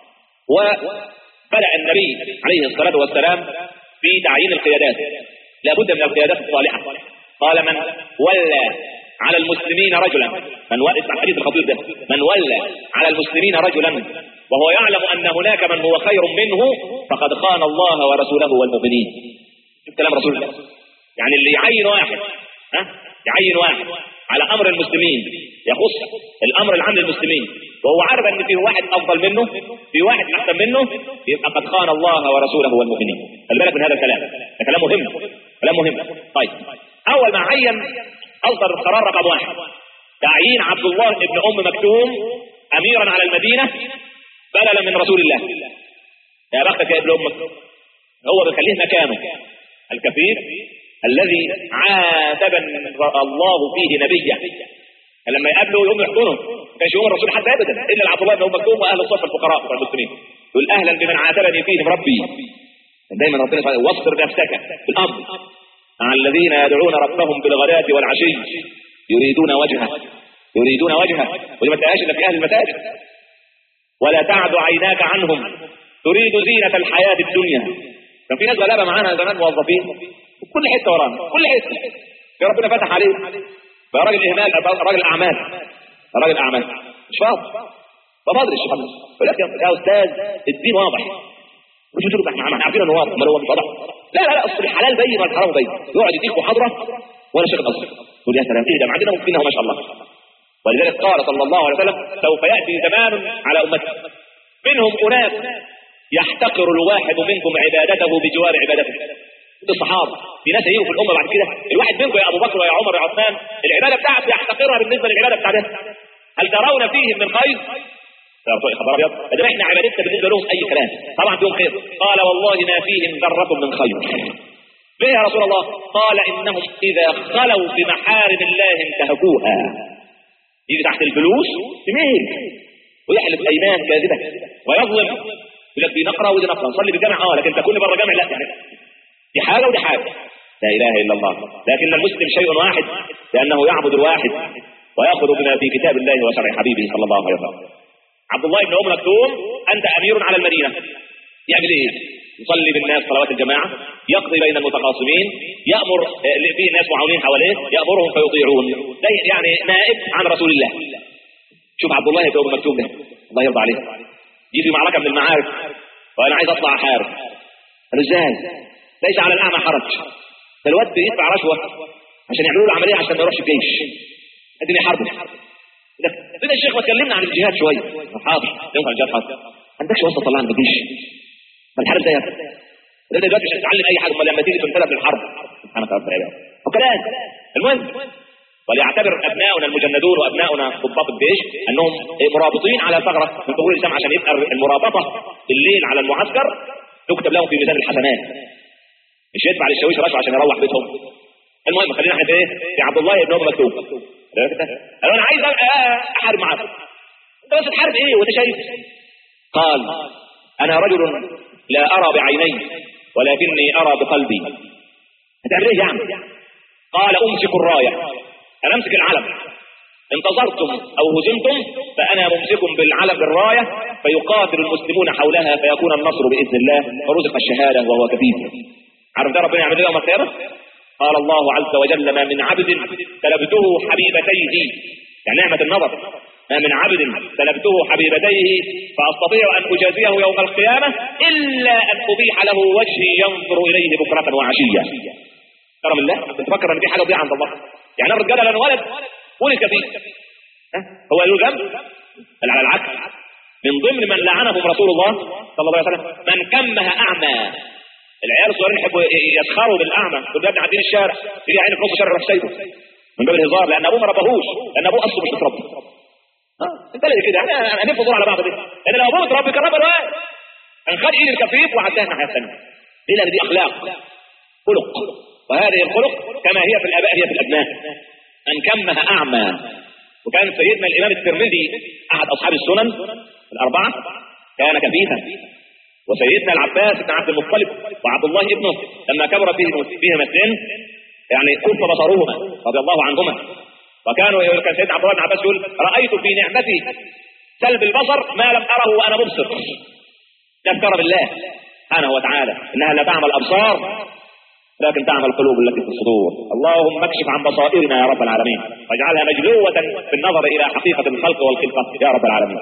وبدأ النبي عليه الصلاة والسلام في تعيين القيادات، لابد من القيادات الصالحة. قال من ولى على المسلمين رجلا، من ولى اسمع الحديث الخطير ده، من ولى على المسلمين رجلا وهو يعلم ان هناك من هو خير منه فقد خان الله ورسوله والمؤمنين. كلام رسول الله. يعني اللي يعين واحد يعين واحد على امر المسلمين يخص الامر العام للمسلمين وهو عارف ان في واحد افضل منه في واحد احسن منه، يبقى قد خان الله ورسوله والمؤمنين. خلي بالك من هذا الكلام، ده كلام مهم، كلام مهم. طيب اول ما عين اصدر القرار رقم 1 تعيين عبد الله بن ام مكتوم اميرا على المدينه بدلا من رسول الله. يا بختك يا ابن امك، هو بيخليه مكانه الكفير الذي عاتب الله فيه نبيه، لما يقابله يقوم يحضنه، ما كانش يقوم الرسول حتى ابدا الا عبد الله بن ام مكتوم واهل الصف الفقراء بتوع المسلمين، يقول اهلا بمن عاتبني فيهم ربي. دايما ربنا يقول واصبر نفسك في الامر مع الذين يدعون ربهم بالغداة والعشي يريدون وجهه ودي ما تلاقيهاش الا في اهل المساجد. ولا تعد عيناك عنهم تريد زينة الحياة الدنيا. كان في ناس غلابة معانا زمان موظفين كل حته ورانا كل حته، يا ربنا فتح عليه بقى راجل اهمال، راجل اعمال مش فاضي فاضي خالص. يقول لك يا استاذ الدين واضح، مش تقول احنا عارفين انه واضح، امال هو مش واضح؟ لا اصل الحلال بين والحرام بين. يقعد يديك محاضره ولا شيء اصلا، تقول يا سلام ايه ده عندنا ممكنه ما شاء الله. ولذلك قال صلى الله عليه وسلم سوف ياتي زمان على امتي منهم اناس يحتقر الواحد منكم عبادته بجوار عبادته. الصحابه في ناس هيجوا في الامه بعد كده، الواحد منكم يا ابو بكر ويا عمر يا عثمان العباده بتاعته يحتقرها بالنسبه للعباده بتاعته. هل ترون فيهم من خير؟ خبر ابيض، لكن احنا عبادتنا بالنسبه لهم اي كلام، طبعا فيهم خير. قال والله ما فيهم ذره من خير. ليه يا رسول الله؟ قال انهم اذا خلوا بمحارم الله انتهكوها. يجي تحت الفلوس يميل ويحلف ايمان كاذبه ويظلم، يقول لك دي نقره ودي نقره، نصلي بالجامع لكن تكون بره جامع لا، يعني دي حاجه ودي حاجه، لا اله الا الله. لكن المسلم شيء واحد، لانه يعبد الواحد وياخذ بما في كتاب الله وشرع حبيبه صلى الله عليه وسلم. عبد الله بن ام مكتوم انت امير على المدينه، يعمل ايه؟ يصلي بالناس صلوات الجماعه، يقضي بين المتخاصمين، يامر في ناس معاونين حواليه يامرهم فيطيعون، ده يعني نائب عن رسول الله. شوف عبد الله بن ام مكتوم ده الله يرضى عليه، يجي معركه من المعارك وانا عايز اطلع احارب، قالوا ازاي؟ ليس على الاعمى حرج، ده الواد بيدفع رشوه عشان يعملوا له عمليه عشان ما يروحش الجيش، اديني حرب. كده الشيخ ما اتكلمنا عن الجهاد شويه، حاضر ينفع الجهاد حاضر، عندكش وسط طلعنا من الجيش، ما الحرب ده يا اخي ده دلوقتي مش هتتعلم اي حاجه، امال لما تيجي تنطلق للحرب سبحانك رب العباد وكلام. المهم وليعتبر ابناؤنا المجندون وابناؤنا ضباط الجيش انهم مرابطين على ثغره من ثغور الاسلام، عشان يبقى المرابطه الليل على المعسكر تكتب لهم في ميزان الحسنات، مش يدفع للشاويش رشوه عشان يروح بيتهم. المهم خلينا احنا في ايه؟ في عبد الله بن ام مكتوم. انا عايز احارب معاك، انت بس تحارب ايه وانت شايف؟ قال انا رجل لا ارى بعيني ولكني ارى بقلبي. هتعمل ايه يعني؟ قال امسك الرايه، انا امسك العلم، انتصرتم او هزمتم فانا ممسك بالعلم بالرايه، فيقاتل المسلمون حولها فيكون النصر باذن الله، فرزق الشهاده وهو كفيف. عارف ده ربنا يعمل ايه يوم القيامه؟ قال الله عز وجل ما من عبد سلبته حبيبتيه، يعني نعمه النظر، ما من عبد سلبته حبيبتيه فاستطيع ان اجازيه يوم القيامه الا ان ابيح له وجهي ينظر اليه بكره وعشيه. كرم الله، تفكر ان دي حاجه تضيع عند الله؟ يعني الرجاله لان ولد ولد فيه هو له ذنب؟ بل على العكس، من ضمن من لعنهم رسول الله صلى الله عليه وسلم من كمه اعمى. العيال الصغيرين يحبوا يسخروا بالاعمى، يقول ده ابن عدين الشارع، يجي عينه في نص الشارع يروح سايبه من باب الهزار، لان ابوه ما ربهوش، لان ابوه اصله مش متربي. انت اللي كده احنا هنفضل دور على بعض دي، لان لو ابوه متربي كان ربى الواد كان خد ايد الكفيف وعداها الناحيه الثانيه. ليه؟ لان دي اخلاق خلق، وهذه الخلق كما هي في الاباء هي في الابناء. من كمه اعمى. وكان سيدنا الامام الترمذي احد اصحاب السنن الاربعه كان كفيفا، وسيدنا العباس بن عبد المطلب وعبد الله ابنه لما كبر فيهما السن يعني كف بصرهما رضي الله عنهما، كان سيدنا عبد الله بن عباس يقول رايت في نعمتي سلب البصر ما لم اره وانا مبصر. تذكر بالله سبحانه وتعالى انها لا تعمل الابصار لكن تعمل القلوب التي في الصدور. اللهم اكشف عن بصائرنا يا رب العالمين واجعلها مجلوة في النظر الى حقيقة الخلق والخلقة يا رب العالمين.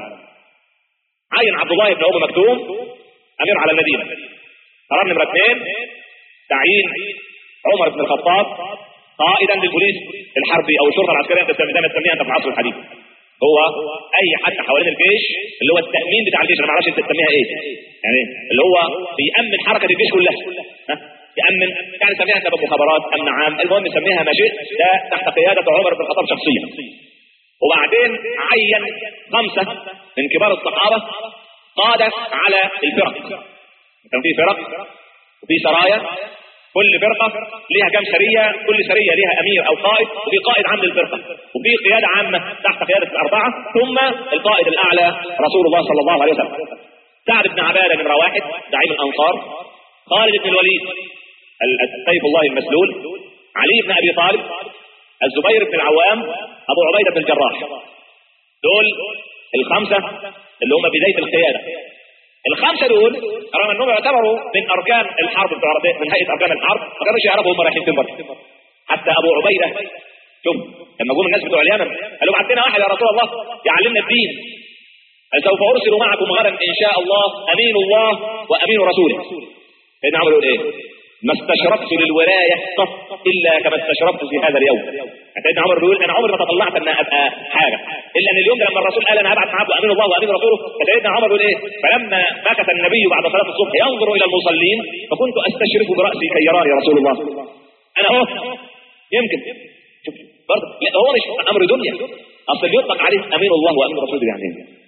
عين عبد الله بن ام مكتوم امير على المدينة. قرار نمرة 2 تعيين عمر بن الخطاب قائدا للبوليس الحربي او الشرطة العسكرية زي ما تسميها انت في العصر الحديث. هو اي حد حوالين الجيش اللي هو التأمين بتاع الجيش، انا ما اعرفش انت تسميها ايه، يعني اللي هو بيأمن حركة الجيش كلها، يأمن يعني سميها انت مخابرات امن عام، المهم يسميها ما شئت، ده تحت قيادة عمر بن الخطاب شخصيا. وبعدين عين 5 من كبار الصحابة قادة على الفرق. كان في فرق وفي سرايا، كل فرقة ليها كم سرية، كل سرية ليها امير او قائد، وفي قائد عام للفرقة، وفي قيادة عامة تحت قيادة الاربعة، ثم القائد الاعلى رسول الله صلى الله عليه وسلم. سعد بن عبادة نمرة 1 زعيم الانصار، خالد بن الوليد سيف الله المسلول، علي بن ابي طالب، الزبير بن العوام، ابو عبيدة بن الجراح. دول 5 اللي هم بداية القيادة. 5 دول رغم انهم يعتبروا من اركان الحرب من هيئة اركان الحرب، ما كانوش يعرفوا هم رايحين فين برضه. حتى ابو عبيدة شوف لما جم الناس بتوع اليمن قالوا بعت لنا واحد يا رسول الله يعلمنا الدين، سوف ارسل معكم غدا ان شاء الله امين الله وامين رسوله. سيدنا عمرو يقول ايه؟ ما استشرفت للولاية قط الا كما استشرفت في هذا اليوم. سيدنا عمر بيقول انا عمري ما تطلعت ان ابقى حاجه الا ان اليوم ده لما الرسول قال انا هبعث معاكم امين الله وامين رسوله، فسيدنا عمر بيقول ايه؟ فلما مكث النبي بعد صلاه الصبح ينظر الى المصلين فكنت استشرف براسي كي يراني رسول الله. انا يمكن برضه هو مش امر دنيا، اصل يطلق عليه امين الله وامين رسوله يعني ابا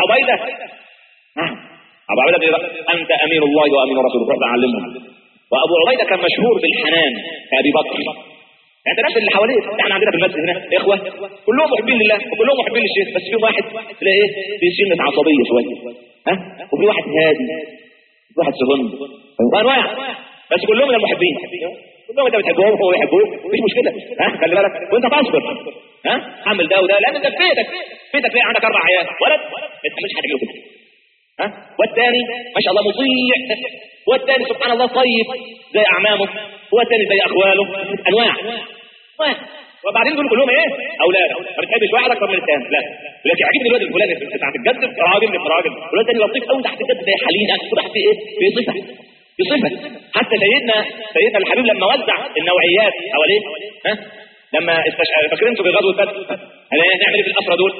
عبيده ابو عبيده انت امين الله وامين رسوله، روح علمهم. وابو عبيده كان مشهور بالحنان كابي بكر. يعني الناس اللي حواليه، احنا عندنا في المسجد هنا اخوه كلهم محبين لله وكلهم محبين للشيخ، بس في واحد تلاقي ايه في سنه عصبيه شويه، وفي واحد هادي، في واحد سهن، وانواع، بس كلهم من المحبين، كلهم انت بتحبهم وهو يحبوك، مفيش مشكله. خلي بالك وانت تصبر، حمل ده وده، لان انت في بيتك فيه عندك 4 عيال ولد ما تعملش حاجه له كده، والثاني ما شاء الله مطيع، والثاني سبحان الله طيب زي اعمامه، والثاني زي اخواله، انواع. وبعدين دول كلهم ايه اولاد، ما بتحبش واحد اكتر من الثاني، لا لكن عجبني الواد الفلاني بتاعت الجد راجل ابن راجل، والواد الثاني لطيف قوي تحت الجد زي حليم، كل واحد ايه في صفه. حتى سيدنا الحبيب لما وزع النوعيات حواليه، لما فاكرين انتوا في غزوه بدر نعمل ايه في الاسرى دول؟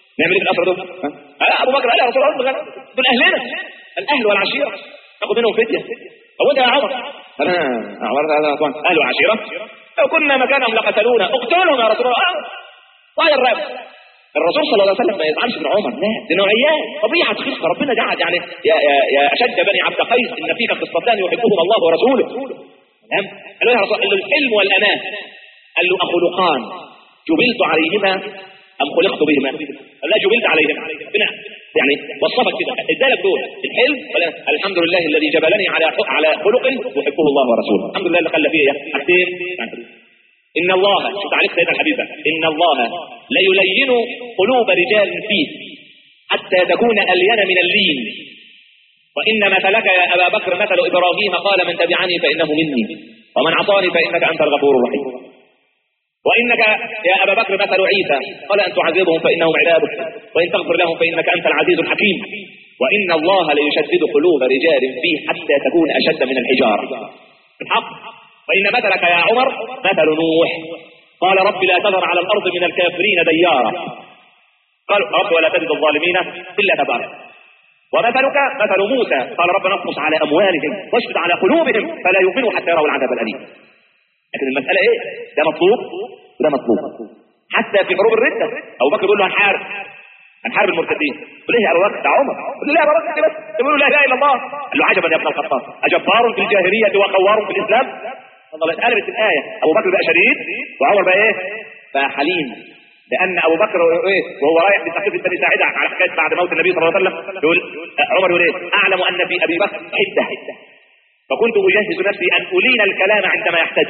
ابو بكر قال يا رسول الله دول اهلنا، الاهل والعشيره ناخد منهم فديه. هو ده يا عمر؟ عمر اهل وعشيره لو كنا مكانهم لقتلونا، اقتلهم يا رسول الله. وهذا الرب الرسول صلى الله عليه وسلم ما يزعلش من عمر، لا دي نوعيات طبيعه خلق ربنا قاعد يعني يا اشد بني عبد قيس ان فيك خصلتان يحبهما الله ورسوله. قال له يا رسول الله الحلم والاناه، قال له اخلقان جبلت عليهما ام خلقت بهما؟ قال لا جبلت عليهما، يعني وصفك كده ادالك دول الحلم ولا الحمد لله الذي جبلني على خلق يحبه الله ورسوله. الحمد لله اللي خلى فيه حاجتين، ان الله شوف عليك سيدنا الحبيب، ان الله لا يلين قلوب رجال فيه حتى تكون الين من اللين، وان مثلك يا ابا بكر مثل ابراهيم قال من تبعني فانه مني ومن عصاني فانك انت الغفور الرحيم، وانك يا ابا بكر مثل عيسى قال ان تعذبهم فانهم عبادك وان تغفر لهم فانك انت العزيز الحكيم، وان الله ليشدد قلوب رجال فيه حتى تكون اشد من الحجاره الحق. وان مثلك يا عمر مثل نوح قال رب لا تذر على الارض من الكافرين ديارا، قال رب ولا تجد الظالمين الا تبارا. ومثلك مثل موسى قال ربنا اطمس على اموالهم واشدد على قلوبهم فلا يؤمنوا حتى يروا العذاب الاليم. لكن المساله ايه؟ ده مطلوب وده مطلوب. حتى في حروب الرده ابو بكر بيقول له هنحارب المرتدين، يقول له يا ابو بكر ده عمر، يقول له لا يا ابو بكر بس يقول له لا اله الا الله. قال له عجبا يا ابن الخطاب اجبار في الجاهليه وقوار في الاسلام؟ والله اتقلبت الايه، ابو بكر بقى شديد وعمر بقى ايه؟ بقى حليم. لان ابو بكر ايه وهو رايح لتحقيق بني ساعده على حكايه بعد موت النبي صلى الله عليه وسلم، يقول عمر يقول ايه؟ اعلم ان في ابي بكر حده فكنت اجهز نفسي ان الين الكلام عندما يحتج.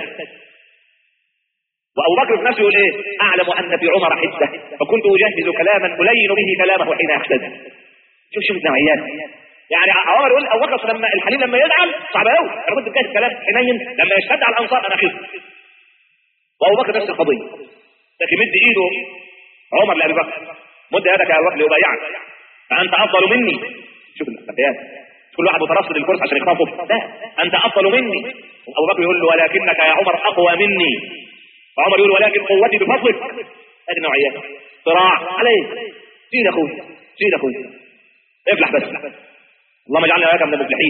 وابو بكر في نفسه يقول ايه؟ اعلم ان في عمر حده فكنت اجهز كلاما الين به كلامه حين يحتج. شوف النوعيات. يعني عمر يقول ابو بكر لما الحليم لما يزعل صعب قوي، انا كنت بجهز كلام حنين لما يشتد على الانصار انا خف. وابو بكر نفس القضيه، لكن مد ايده عمر لابي بكر، مد يدك يا ابو بكر لابايعك فانت افضل مني. شوف الاخلاقيات، كل واحد مترصد الكرسي عشان يخطفه، لا انت افضل مني. ابو بكر يقول له ولكنك يا عمر اقوى مني، وعمر يقول ولكن قوتي بفضلك. هذه النوعيات صراع عليه. سيد اخوي افلح بس، اللهم اجعلنا واياك من المفلحين.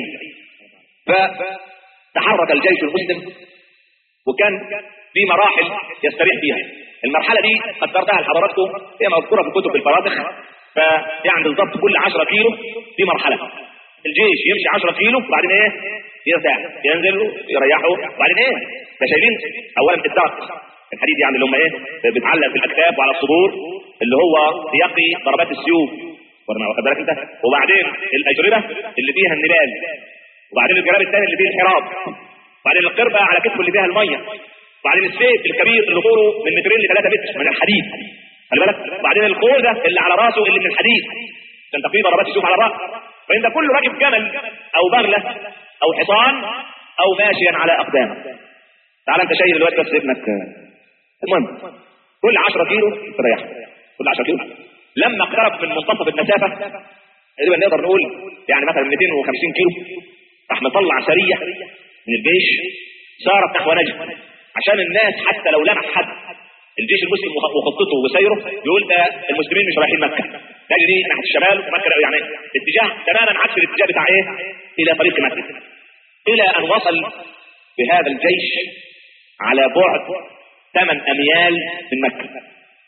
فتحرك الجيش المسلم وكان في مراحل يستريح فيها. المرحله دي قدرتها لحضراتكم، هي مذكوره في كتب الفرادخ. فيعني بالضبط كل 10 كيلو في مرحله الجيش يمشي 10 كيلو وبعدين ايه؟ يرتاح، ينزل يريحه وبعدين ايه؟ ده شايلين اولا الدرق الحديد يعني اللي هم ايه؟ بيتعلق في الاكتاف وعلى الصدور اللي هو يقي ضربات السيوف، واخد بالك انت؟ وبعدين الاجربه اللي فيها النبال، وبعدين الجراب الثاني اللي فيه الحراب، وبعدين القربه على كتفه اللي فيها الميه، وبعدين السيف الكبير اللي طوله من 2 ل 3 متر من الحديد، خلي بالك، وبعدين الخوذه اللي على راسه اللي من الحديد عشان تقي ضربات السيوف على الراس. فانت كله راكب جمل او بغله او حصان او ماشيا على اقدام. تعال انت شايل الوقت بس ابنك. المهم كل 10 كيلو تريح، كل 10 كيلو. لما اقترب من منتصف المسافه تقريبا نقدر نقول يعني مثلا 250 كيلو، راح مطلع سريه من الجيش سارت نحو نجد عشان الناس حتى لو لمح حد الجيش المسلم وخطته وسيره يقول ده المسلمين مش رايحين مكه، نجد دي ناحيه الشمال ومكه يعني اتجاه تماما عكس الاتجاه بتاع ايه؟ الى طريق مكه. الى ان وصل بهذا الجيش على بعد 8 اميال من مكه.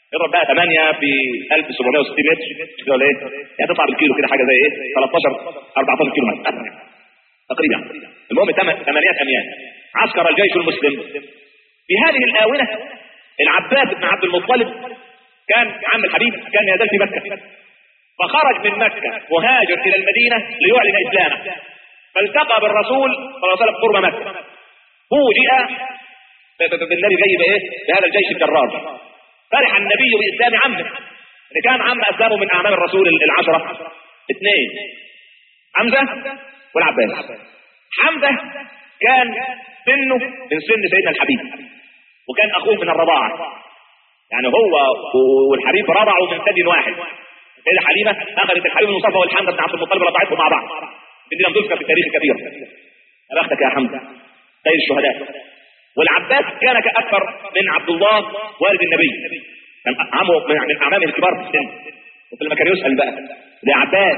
اضرب بقى 8 في 1760 متر كده ولا ايه؟ يعني تطلع بالكيلو كده حاجه زي ايه؟ 13 14 كيلو مثلا تقريبا. المهم 8 اميال. عسكر الجيش المسلم في هذه الاونه. العباس بن عبد المطلب كان عم الحبيب كان يزال في مكه، فخرج من مكه مهاجر الى المدينه ليعلن اسلامه، فالتقى بالرسول صلى الله عليه وسلم قرب مكه. فوجئ بالنبي جاي بايه؟ بهذا الجيش الجرار. فرح النبي باسلام عمه اللي كان عم اسلامه من اعمام الرسول العشره اثنين، حمزه والعباس. حمزه كان سنه من سن سيدنا الحبيب، وكان اخوه من الرضاعه، يعني هو والحبيب رضعوا من ثدي واحد. سيدة حليمه اخذت الحبيب المصطفى والحمزه بن عبد المطلب رضعتهم مع بعض. دي لم تذكر في التاريخ الكبير. يا بختك يا حمزه سيد الشهداء. والعباس كان اكثر من عبد الله والد النبي، كان عمه من اعمامه الكبار في السن. وكل ما كان يسال بقى يا عباس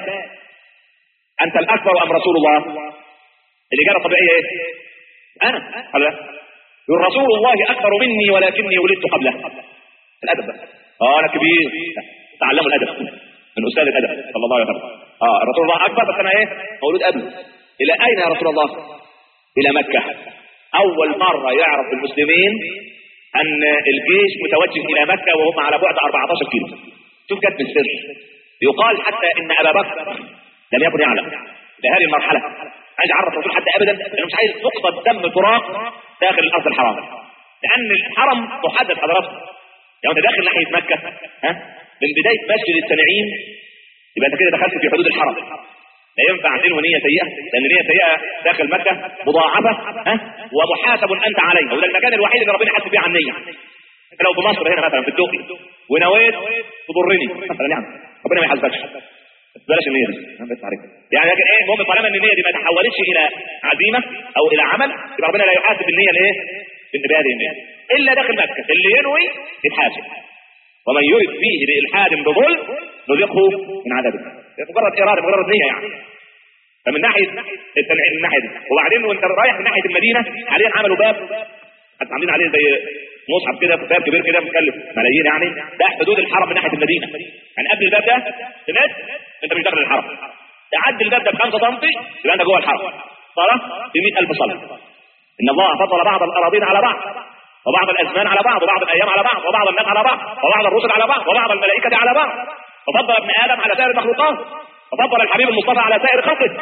انت الاكبر ام رسول الله؟ الاجابه الطبيعيه ايه؟ انا. قال لا، يقول رسول الله اكبر مني ولكني ولدت قبله. الادب بقى. انا كبير. تعلموا الادب من استاذ الادب صلى الله عليه وسلم. رسول الله اكبر بس انا ايه؟ مولود قبله. الى اين يا رسول الله؟ الى مكه. اول مره يعرف المسلمين ان الجيش متوجه الى مكه وهم على بعد 14 كيلو. شوف جت بالسر. يقال حتى ان ابا بكر لم يكن يعلم لهذه المرحله. عايز يعرف الرسول حتى ابدا لانه مش عايز نقطه دم تراق داخل الارض الحرام، لان الحرم محدد حضراتكم. لو انت داخل ناحيه مكه من بدايه مسجد التنعيم يبقى انت كده دخلت في حدود الحرم. لا ينفع تنوي نيه سيئه، لان نيه سيئه داخل مكه مضاعفه ومحاسب انت عليها، وده المكان الوحيد اللي ربنا يحاسب فيه عن النيه. انت لو في مصر هنا مثلا في الدقي ونويت تضرني مثلا يعني ربنا ما يحاسبكش، بس بلاش النيه دي بس عليك يعني. لكن ايه المهم طالما ان النيه دي ما تحولتش الى عزيمه او الى عمل يبقى ربنا لا يحاسب النيه الايه؟ بهذه النيه الا داخل مكه. اللي ينوي يتحاسب، ومن يرد فيه بإلحاد بظلم نذقه من عذاب النار. مجرد إرادة مجرد نية يعني. فمن ناحية الناحية دي. وبعدين وانت رايح من ناحية المدينة حاليا عملوا باب عاملين عليه زي مصحف كده، باب كبير كده مكلف ملايين يعني، ده حدود الحرم من ناحية المدينة. يعني قبل الباب ده تمد انت مش داخل الحرم، تعدي الباب ده ب5 سم يبقى انت جوه الحرم. صلاة ب100,000 صلاة. ان الله فضل بعض الأراضين على بعض، وبعض الازمان على بعض، وبعض الايام على بعض، وبعض الناس على بعض، وبعض الرسل على بعض، وبعض الملائكه على بعض. ففضل ابن ادم على سائر المخلوقات، وفضل الحبيب المصطفى على سائر خلقه.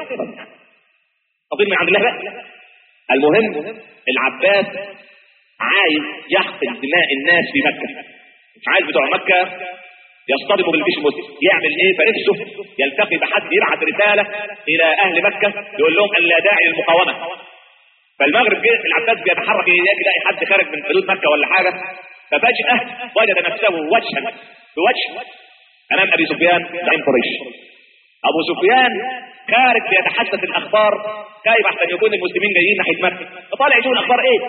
فضيل من عند الله بقى. المهم العباس عايز يحقن دماء الناس في مكه، مش عايز بتوع مكه يصطدموا بالجيش المسلم. يعمل ايه؟ فنفسه يلتقي بحد يبعث رساله الى اهل مكه يقول لهم ان لا داعي للمقاومه. فالمغرب جه العباس بيتحرك يلاقي حد خارج من حدود مكه ولا حاجه، ففجاه وجد نفسه وجها بوجه امام ابي سفيان زعيم قريش. ابو سفيان خارج بيتحدث الاخبار، خايف احسن يكون المسلمين جايين ناحيه مكه، فطالع يشوف الاخبار ايه.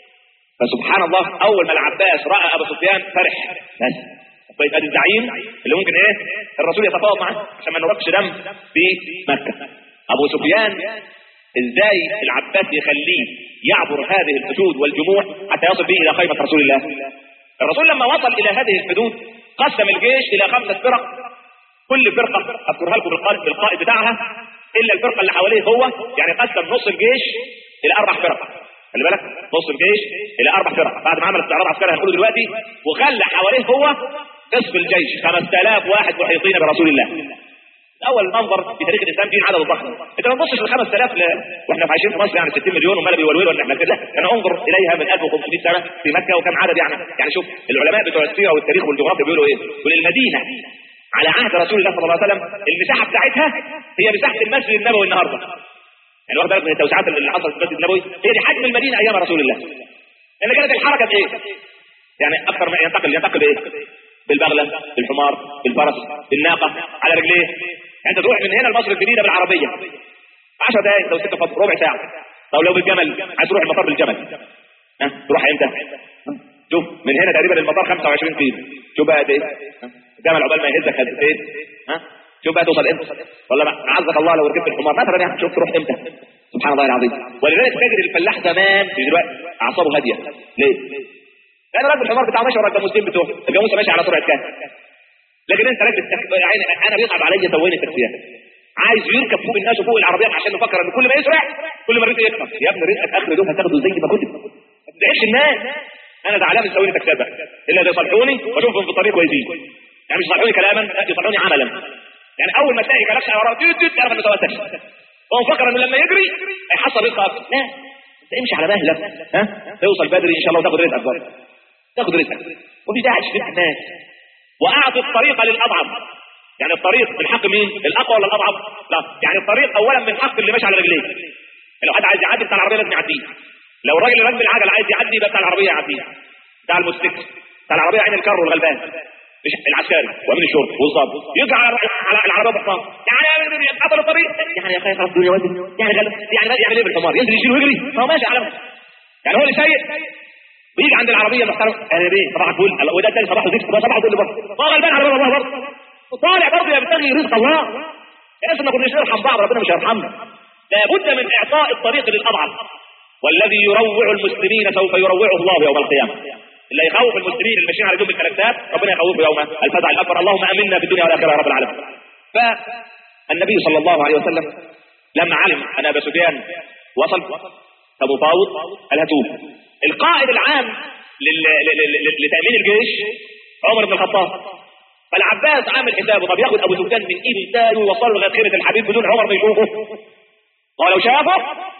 فسبحان الله اول ما العباس راى ابو سفيان فرح. بس طيب ادي الزعيم اللي ممكن ايه الرسول يتفاوض معاه عشان ما نرقش دم في مكه. ابو سفيان ازاي العباس يخليه يعبر هذه الحدود والجموع حتى يصل به الى خيمة رسول الله؟ الرسول لما وصل الى هذه الحدود قسم الجيش الى 5 فرق، كل فرقة اذكرها لكم بالقائد بتاعها الا الفرقة اللي حواليه هو، يعني قسم نص الجيش الى 4 فرق. خلي بالك نص الجيش الى 4 فرق بعد ما عمل استعراض عسكري هنقوله دلوقتي، وخلى حواليه هو نصف الجيش 5000 واحد محيطين برسول الله. اول منظر في تاريخ الاسلام دين عدد الضخم. انت ما تبصش ل 5000 واحنا عايشين في مصر يعني 60 مليون وما بيولولوا ان احنا كده، انا انظر اليها من 1500 سنه في مكه وكان عدد يعني شوف العلماء بتوع السيره والتاريخ والجغرافيا بيقولوا ايه؟ يقول المدينه على عهد رسول الله صلى الله عليه وسلم المساحه بتاعتها هي مساحه المسجد النبوي النهارده. يعني واخد بالك من التوسعات اللي حصلت في المسجد النبوي، هي دي حجم المدينه ايام رسول الله. لان كانت الحركه بايه؟ يعني اكثر ما ينتقل بايه؟ بالبغله، بالحمار، بالفرس، بالناقه، على رجليه. انت تروح من هنا لمصر الجديده بالعربيه 10 دقائق لو 6 فضل ربع ساعه. طب لو بالجمل عايز تروح المطار بالجمل تروح امتى؟ شوف من هنا تقريبا المطار 25 كيلو. شوف بقى ايه الجمل عقبال ما يهزك قد ايه. شوف بقى توصل امتى؟ ولا عزك الله لو ركبت الحمار مثلا يعني شوف تروح امتى؟ سبحان الله العظيم. ولذلك تجد الفلاح زمان في دلوقتي اعصابه هاديه. ليه؟ انا راكب الحمار بتاع ماشي ورا الجاموسين بتوعه، الجاموسه ماشي على سرعه كام، لكن انت راكب يعني انا بيصعب عليا ثواني التكسير، عايز يركب فوق الناس وفوق العربيات عشان نفكر ان كل ما يسرع كل ما رزقه يكتر. يا ابني رزقك اخر يوم هتاخده زي ما كنت، ما تدعيش الناس. انا زعلان من ثواني تكسير الا يصلحوني واشوفهم في الطريق كويسين، يعني مش يصلحوني كلاما، لا يصلحوني عملا. يعني اول ما تلاقي كلاكس وراه تيت تعرف انه سواء هو مفكر انه لما يجري هيحصل رزق اكتر. لا انت امشي على مهلك، توصل بدري ان شاء الله وتاخد رزقك برضه، تاخد رزقك وفي داعي تشتري الناس. واعطي الطريق للاضعف، يعني الطريق من حق مين؟ الاقوى ولا الاضعف؟ لا، يعني الطريق اولا من حق اللي ماشي على رجليه. لو حد عايز يعدي بتاع العربيه لازم يعديه، لو الراجل اللي راكب العجل عايز يعدي يبقى بتاع العربيه يعديه، بتاع الموتوسيكل بتاع العربيه عين الكر والغلبان مش العسكري وامن الشرطه والظابط يجي على العربيه بحصان، يعني قطر الطريق يعني يا اخي خلاص الدنيا وزن يعني يعني يعمل ايه بالحمار؟ ينزل يشيل ويجري، ما هو ماشي على يعني هو اللي سايق ويجي عند العربيه محترم انا بيه صباح الفل وده الثاني صباح الزفت صباح الفل برضه، ما غلبان على باب الله برضه وطالع برضه يبتغي رزق الله. الناس ما كناش نرحم بعض ربنا مش هيرحمنا. لابد من اعطاء الطريق للاضعف، والذي يروع المسلمين سوف يروعه الله يوم القيامه. اللي يخوف المسلمين اللي ماشيين على جنب الكلاكسات ربنا يخوفه يوم الفزع الاكبر. اللهم امنا في الدنيا والاخره يا رب العالمين. فالنبي صلى الله عليه وسلم لما علم ان ابا سفيان وصل كمفاوض قال هاتوه. القائد العام لتامين الجيش عمر بن الخطاب، فالعباس عامل حسابه طب ياخد ابو سفيان من ايد الثاني ويوصله لغايه خيمه الحبيب بدون عمر ما يشوفه، ولو شافه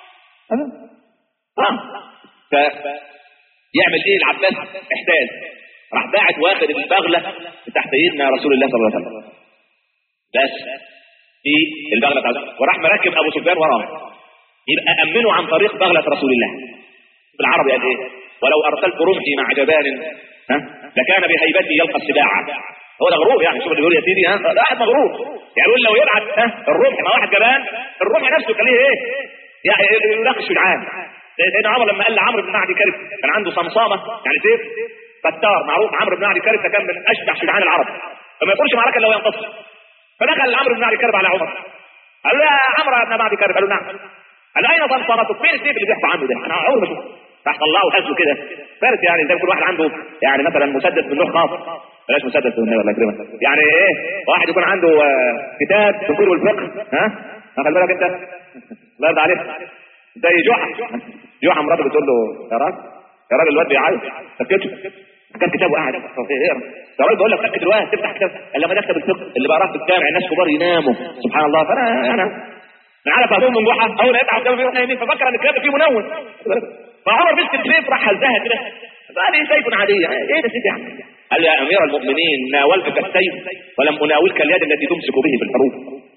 يعمل ايه العباس؟ احتاج راح باعت واخد البغله بتاع سيدنا رسول الله صلى الله عليه وسلم بس في البغله بتاعته، وراح مركب ابو سفيان وراه يبقى امنه عن طريق بغله رسول الله. بالعربي قال ايه؟ ولو ارسلت رمحي مع جبان لكان بهيبتي يلقى السباع. هو ده غرور يعني، شوف اللي بيقول يا سيدي ده واحد مغرور يعني يقول لو يبعت الرمح مع واحد جبان الرمح نفسه كان ليه ايه؟ يعني يناقش شجعان. سيدنا عمر لما قال لعمرو بن معدي كرب كان عنده صمصامه يعني سيف فتار معروف، عمرو بن معدي كرب كان من اشجع شجعان العرب فما يقولش معركه الا وينتصر. فدخل عمرو بن معدي كرب على عمر قال له يا عمرو بن معدي كرب، قال له نعم. قال اين صمصامتك؟ فين السيف اللي بيحكوا عنه ده؟ انا عمري ما شفته. راح طلعه وهزه كده فارس يعني زي كل واحد عنده يعني مثلا مسدس من نوع خاص، بلاش مسدس من ولا كده يعني ايه، واحد يكون عنده كتاب تفسير والفقه خلي بالك انت الله يرضى عليك زي جحا مراته بتقول له يا راجل الواد بيعيط سكته كان كتابه قاعد يقرا، يا راجل بقول لك سكت الواد تفتح كتاب لما نكتب الفقه اللي بقراه في الجامع الناس كبار يناموا سبحان الله. فانا عارف هدوم من جحا اول ما يفتح الكتاب بيروح نايمين ففكر ان الكتاب فيه منون، فعمر مسك السيف راح هزها كده قال ايه سيف عاديه ايه ده سيف يعني؟ قال يا امير المؤمنين ناولتك السيف ولم اناولك اليد التي تمسك به في الحروب.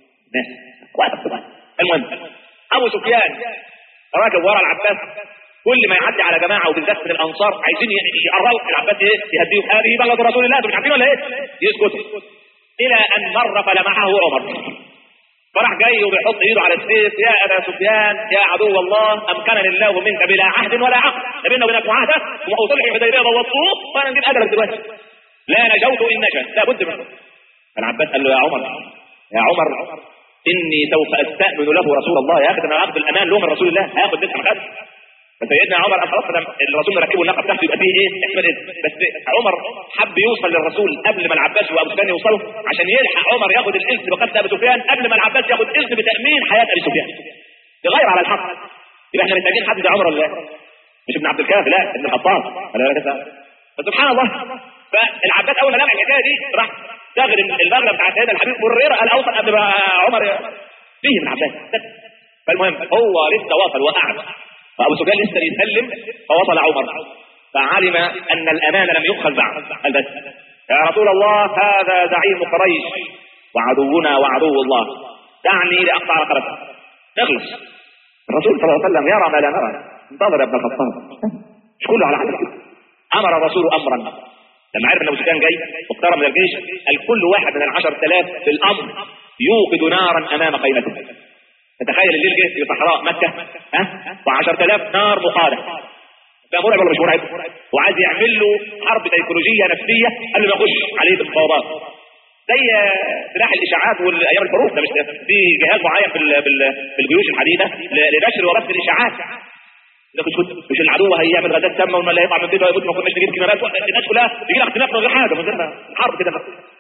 المهم ابو سفيان راكب ورا العباس كل ما يعدي على جماعه وبالذات من الانصار عايزين يقربوا العباس ايه يهديه هذه بلغه رسول الله مش عارفين ولا ايه يسكتوا الى ان مر فلمعه عمر فراح جاي وبيحط ايده على السيف يا ابا سفيان يا عدو الله امكنني الله منك بلا عهد ولا عقد لا بيننا وبينك معاهده وصلح الحديبيه ضوضوه وانا نجيب اجلك دلوقتي لا نجوت ان نجا لا بد منه. العباس قال له يا عمر اني سوف استأمن له رسول الله يا اخي انا هاخد الامان له من رسول الله هاخد منك مخد. فسيدنا عمر قال خلاص الرسول مركبه الناقه بتاعته يبقى فيه ايه احمد بس عمر حب يوصل للرسول قبل ما العباس وابو سفيان يوصلوا عشان يلحق عمر ياخد الاذن بقتل ابو سفيان قبل ما العباس ياخد اذن بتامين حياه ابي سفيان يغير على الحق. يبقى احنا محتاجين حد زي عمر ولا مش ابن عبد الكافي لا ابن الخطاب فسبحان الله. فالعباس اول ما لمح الحكايه دي راح شاغل البغله بتاعت سيدنا الحبيب مريره قال اوصل قبل ما عمر فيه من عباس. فالمهم هو لسه وصل وقعد فابو سفيان لسه يسلم فوصل عمر فعلم ان الامان لم يؤخذ بعد قال بس يا رسول الله هذا زعيم قريش وعدونا وعدو الله دعني لاقطع رقبته نخلص. الرسول صلى الله عليه وسلم يرى ما لا نرى انتظر يا ابن الخطاب مش كله على حدث. امر الرسول امرا لما عرف ان ابو سفيان جاي واقترب من الجيش قال كل واحد من 10,000 في الامر يوقد نارا امام خيمته. تتخيل الليل جه في صحراء مكه و10,000 نار مقاده ده مرعب ولا مش مرعب؟ وعايز يعمل له حرب سيكولوجيه نفسيه قبل ما يخش عليه بالمفاوضات زي سلاح الاشاعات والايام الحروب ده مش في جهاز معين في الجيوش الحديثه لنشر وربط الاشاعات لكن مش العدو هيعمل غدات سامه ولا هيطلع من بيته ويموت، ما كناش نجيب كلمات، الناس كلها تجي لها اختلاف من غير حاجه، من غير حرب كده.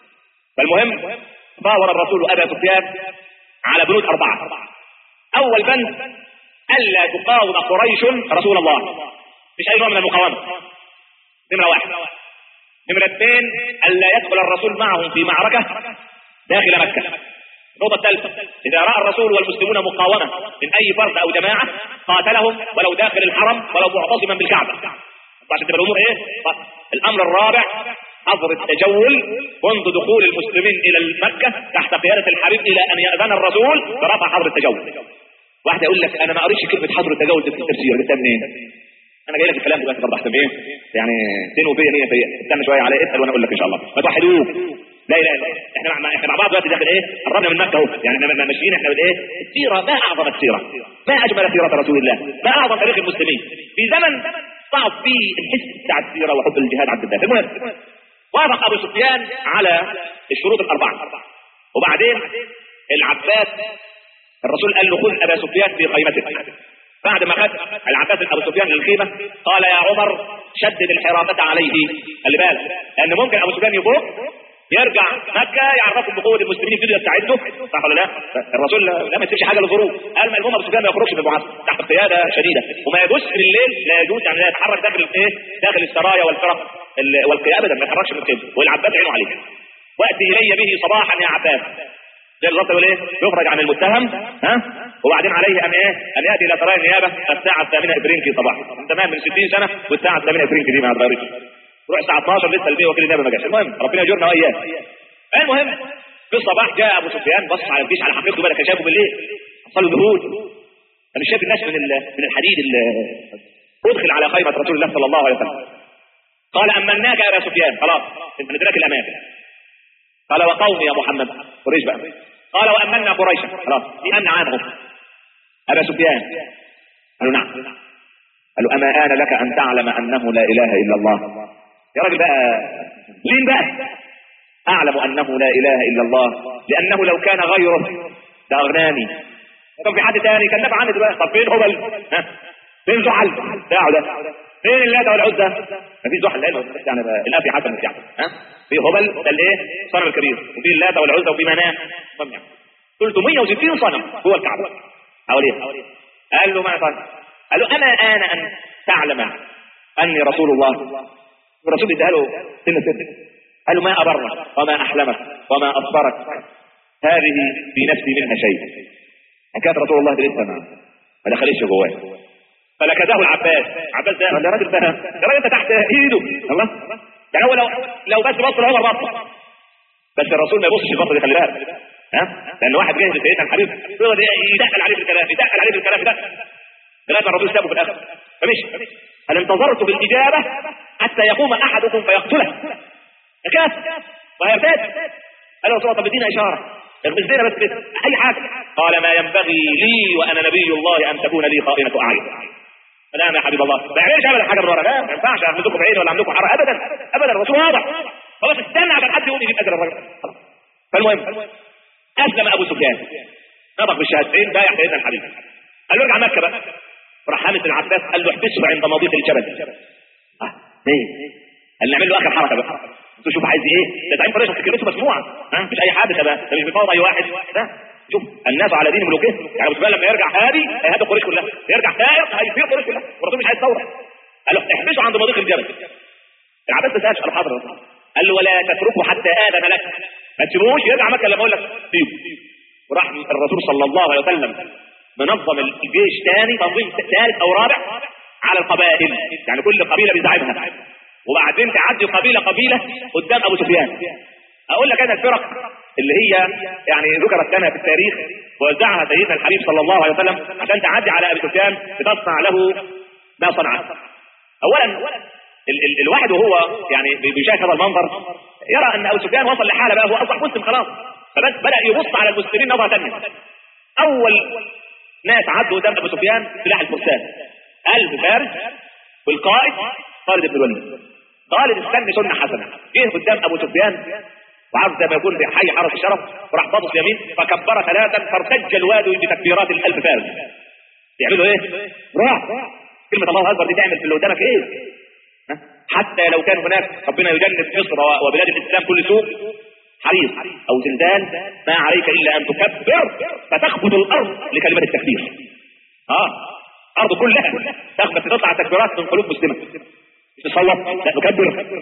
فالمهم فاور الرسول ابا سفيان على بنود 4. اول بند الا تقاوم قريش رسول الله، مش اي نوع من المقاومه، نمره 1. نمره 2 الا يدخل الرسول معهم في معركه داخل مكه. النقطه الثالثه اذا راى الرسول والمسلمون مقاومه من اي فرد او جماعه قاتلهم ولو داخل الحرم ولو معتصما بالكعبه، عشان تبقى الامور ايه. الامر الرابع حظر التجول منذ دخول المسلمين الى مكه تحت قياده الحبيب الى ان ياذن الرسول برفع حظر التجول. واحد يقول لك انا ما قريتش كلمه حظر التجول دي في التفسير، جبتها منين؟ انا جاي لك الكلام دلوقتي برضه احسن ايه يعني تنو فيا 100 فيا، استنى شويه على اسال وانا اقول لك ان شاء الله. ما توحدوه، لا اله الا الله. احنا مع بعض دلوقتي داخل ايه، قربنا من مكه اهو، يعني احنا ماشيين احنا بالايه؟ السيره، ما اعظم السيره، ما اجمل سيره رسول الله، ما اعظم تاريخ المسلمين في زمن صعب فيه الحس بتاع السيره وحب الجهاد عبد الله. المهم وافق ابو سفيان على الشروط ال4، وبعدين العباس الرسول قال له خذ ابا سفيان في خيمتك. بعد ما خد العباس ابو سفيان للخيمه قال يا عمر شدد الحراسه عليه، خلي بالك لان ممكن ابو سفيان يفوق يرجع مكه يعرفوا بقوه المسلمين يبتدوا يستعدوا، صح ولا لا؟ الرسول لا ما يسيبش حاجه للظروف، قال ما المهم ابو سفيان ما يخرجش من المعسكر تحت قياده شديده، وما يجوزش بالليل، لا يجوز يعني لا يتحرك داخل الايه، داخل السرايا والفرق والقياده، ابدا ما يتحركش من الخيمه، والعباس عينه عليه. واتي الي به صباحا يا عباس، زي الرسول يقول ايه، يخرج عن المتهم وبعدين عليه ان ايه، ان ياتي الى سرايا النيابه الساعه 8 ابريل صباحا. تمام، من 60 سنه والساعه 8 ابريل دي ما اتغيرتش، روح الساعه 12 لسه البيه وكيل النيابه ما جاش. المهم ربنا يجرنا واياه. المهم في الصباح جاء ابو سفيان بص على الجيش على حقيقته بقى، كان شافه بالليل حصل له ذهول، انا مش شايف الناس من الحديد اللي ادخل على خيمه رسول الله صلى الله عليه وسلم. قال امناك يا ابا سفيان، خلاص انت ندرك الامان. قال وقومي يا محمد، قريش بقى. قال وامنا قريشا، خلاص في امن عنهم. ابا سفيان قالوا نعم. قالوا اما آن لك ان تعلم انه لا اله الا الله. يا راجل بقى لين بقى اعلم انه لا اله الا الله، لانه لو كان غيره لاغناني. طب في حد تاني كان نفع عني دلوقتي. طب فين هبل؟ فين زحل بتاعه ده؟ فين اللات والعزى؟ مفيش زحل، يعني الافي حسن مش يعني في هبل ده الايه، صنم الكبير، وفي اللات والعزى وفي مناه 360 صنم هو الكعبه حواليه. قال له ما صنم؟ قال له اما آن ان تعلم اني رسول الله. الرسول اداها له سنه. قال له ما ابرك وما احلمك وما اصبرك، هذه في نفسي منها شيء. حكايه رسول الله دي لسه ما دخلتش جواه. فلكذاه العباس. عباس ده راجل فهم، ده راجل تحت ايده الله، يعني هو لو بس بص عمر بص، بس الرسول ما يبصش البصه دي، خلي بالك لان واحد جاهز لسيدنا الحبيب يقعد يدخل عليه في الكلام، يدخل عليه في الكلام لغايه الرسول سابه في الاخر فمشي. هل انتظرت بالاجابه حتى يقوم احدكم فيقتله؟ كاف وهيرتاد. قال له رسول الله طب ادينا اشاره، اغمز لنا بس كده اي حاجه. قال ما ينبغي لي وانا نبي الله ان تكون لي خائنه اعين. لا يا حبيب الله ما يعملش ابدا حاجه من ورا، لا ما ينفعش اعملكم بعين ولا اعملكم حرام ابدا ابدا. الرسول واضح، خلاص استنى عشان حد يقول يجيب اجر الراجل. فالمهم اسلم ابو سفيان، نطق بالشهادتين، بايع سيدنا الحبيب. قال له ارجع مكه بقى. راح حامس العباس قال له احبسه عند مضيق الجبل. ليه؟ قال نعمل له اخر حركه بقى، انتوا شوف عايز ايه، ده زعيم قريش كلمته مسموعه، مش اي حادثه بقى، ده مش بيفاوض اي واحد، لا شوف الناس على دين ملوكه. يعني ابو سفيان لما يرجع هادي هيهدي قريش كلها، يرجع سائر هيفيق قريش كلها، والرسول مش عايز ثوره. قال له احبسه عند مضيق الجبل. العباس ما سالش، قال حاضر. قال له ولا تتركه حتى اذن لك، ما تسيبوش يرجع مكه لما اقول لك سيبه. وراح الرسول صلى الله عليه وسلم منظم الجيش ثاني، تنظيم ثالث او رابع على القبائل، يعني كل قبيله بزعيمها، وبعدين تعدي قبيله قدام ابو سفيان. اقول لك انا الفرق اللي هي يعني ذكرت لنا في التاريخ ووزعها سيدنا الحبيب صلى الله عليه وسلم عشان تعدي على ابي سفيان بتصنع له ما صنعت. اولا الواحد وهو يعني بيشاهد هذا المنظر يرى ان ابو سفيان وصل لحاله بقى هو اصبح مسلم خلاص، فبس بدا يبص على المسلمين نظره ثانيه. اول ناس عدوا قدام ابو سفيان سلاح الفرسان 1000 فارس، والقائد خالد بن الوليد. خالد استنى سنه حسنه، جه قدام ابو سفيان وعرض زي ما يكون في حي حرس الشرف، وراح باصص يمين فكبر 3 فارتج الوادي بتكبيرات ال1000 فارس. يعملوا ايه؟ راح كلمة الله أكبر دي تعمل في اللي قدامك إيه؟ حتى لو كان هناك ربنا يجنب مصر وبلاد الإسلام كل سوء حريق أو زلزال، ما عليك إلا أن تكبر فتخبط الأرض لكلمة التكبير. الأرض كلها تخبط، تطلع تكبيرات من قلوب مسلمة. تصوت لا نكبر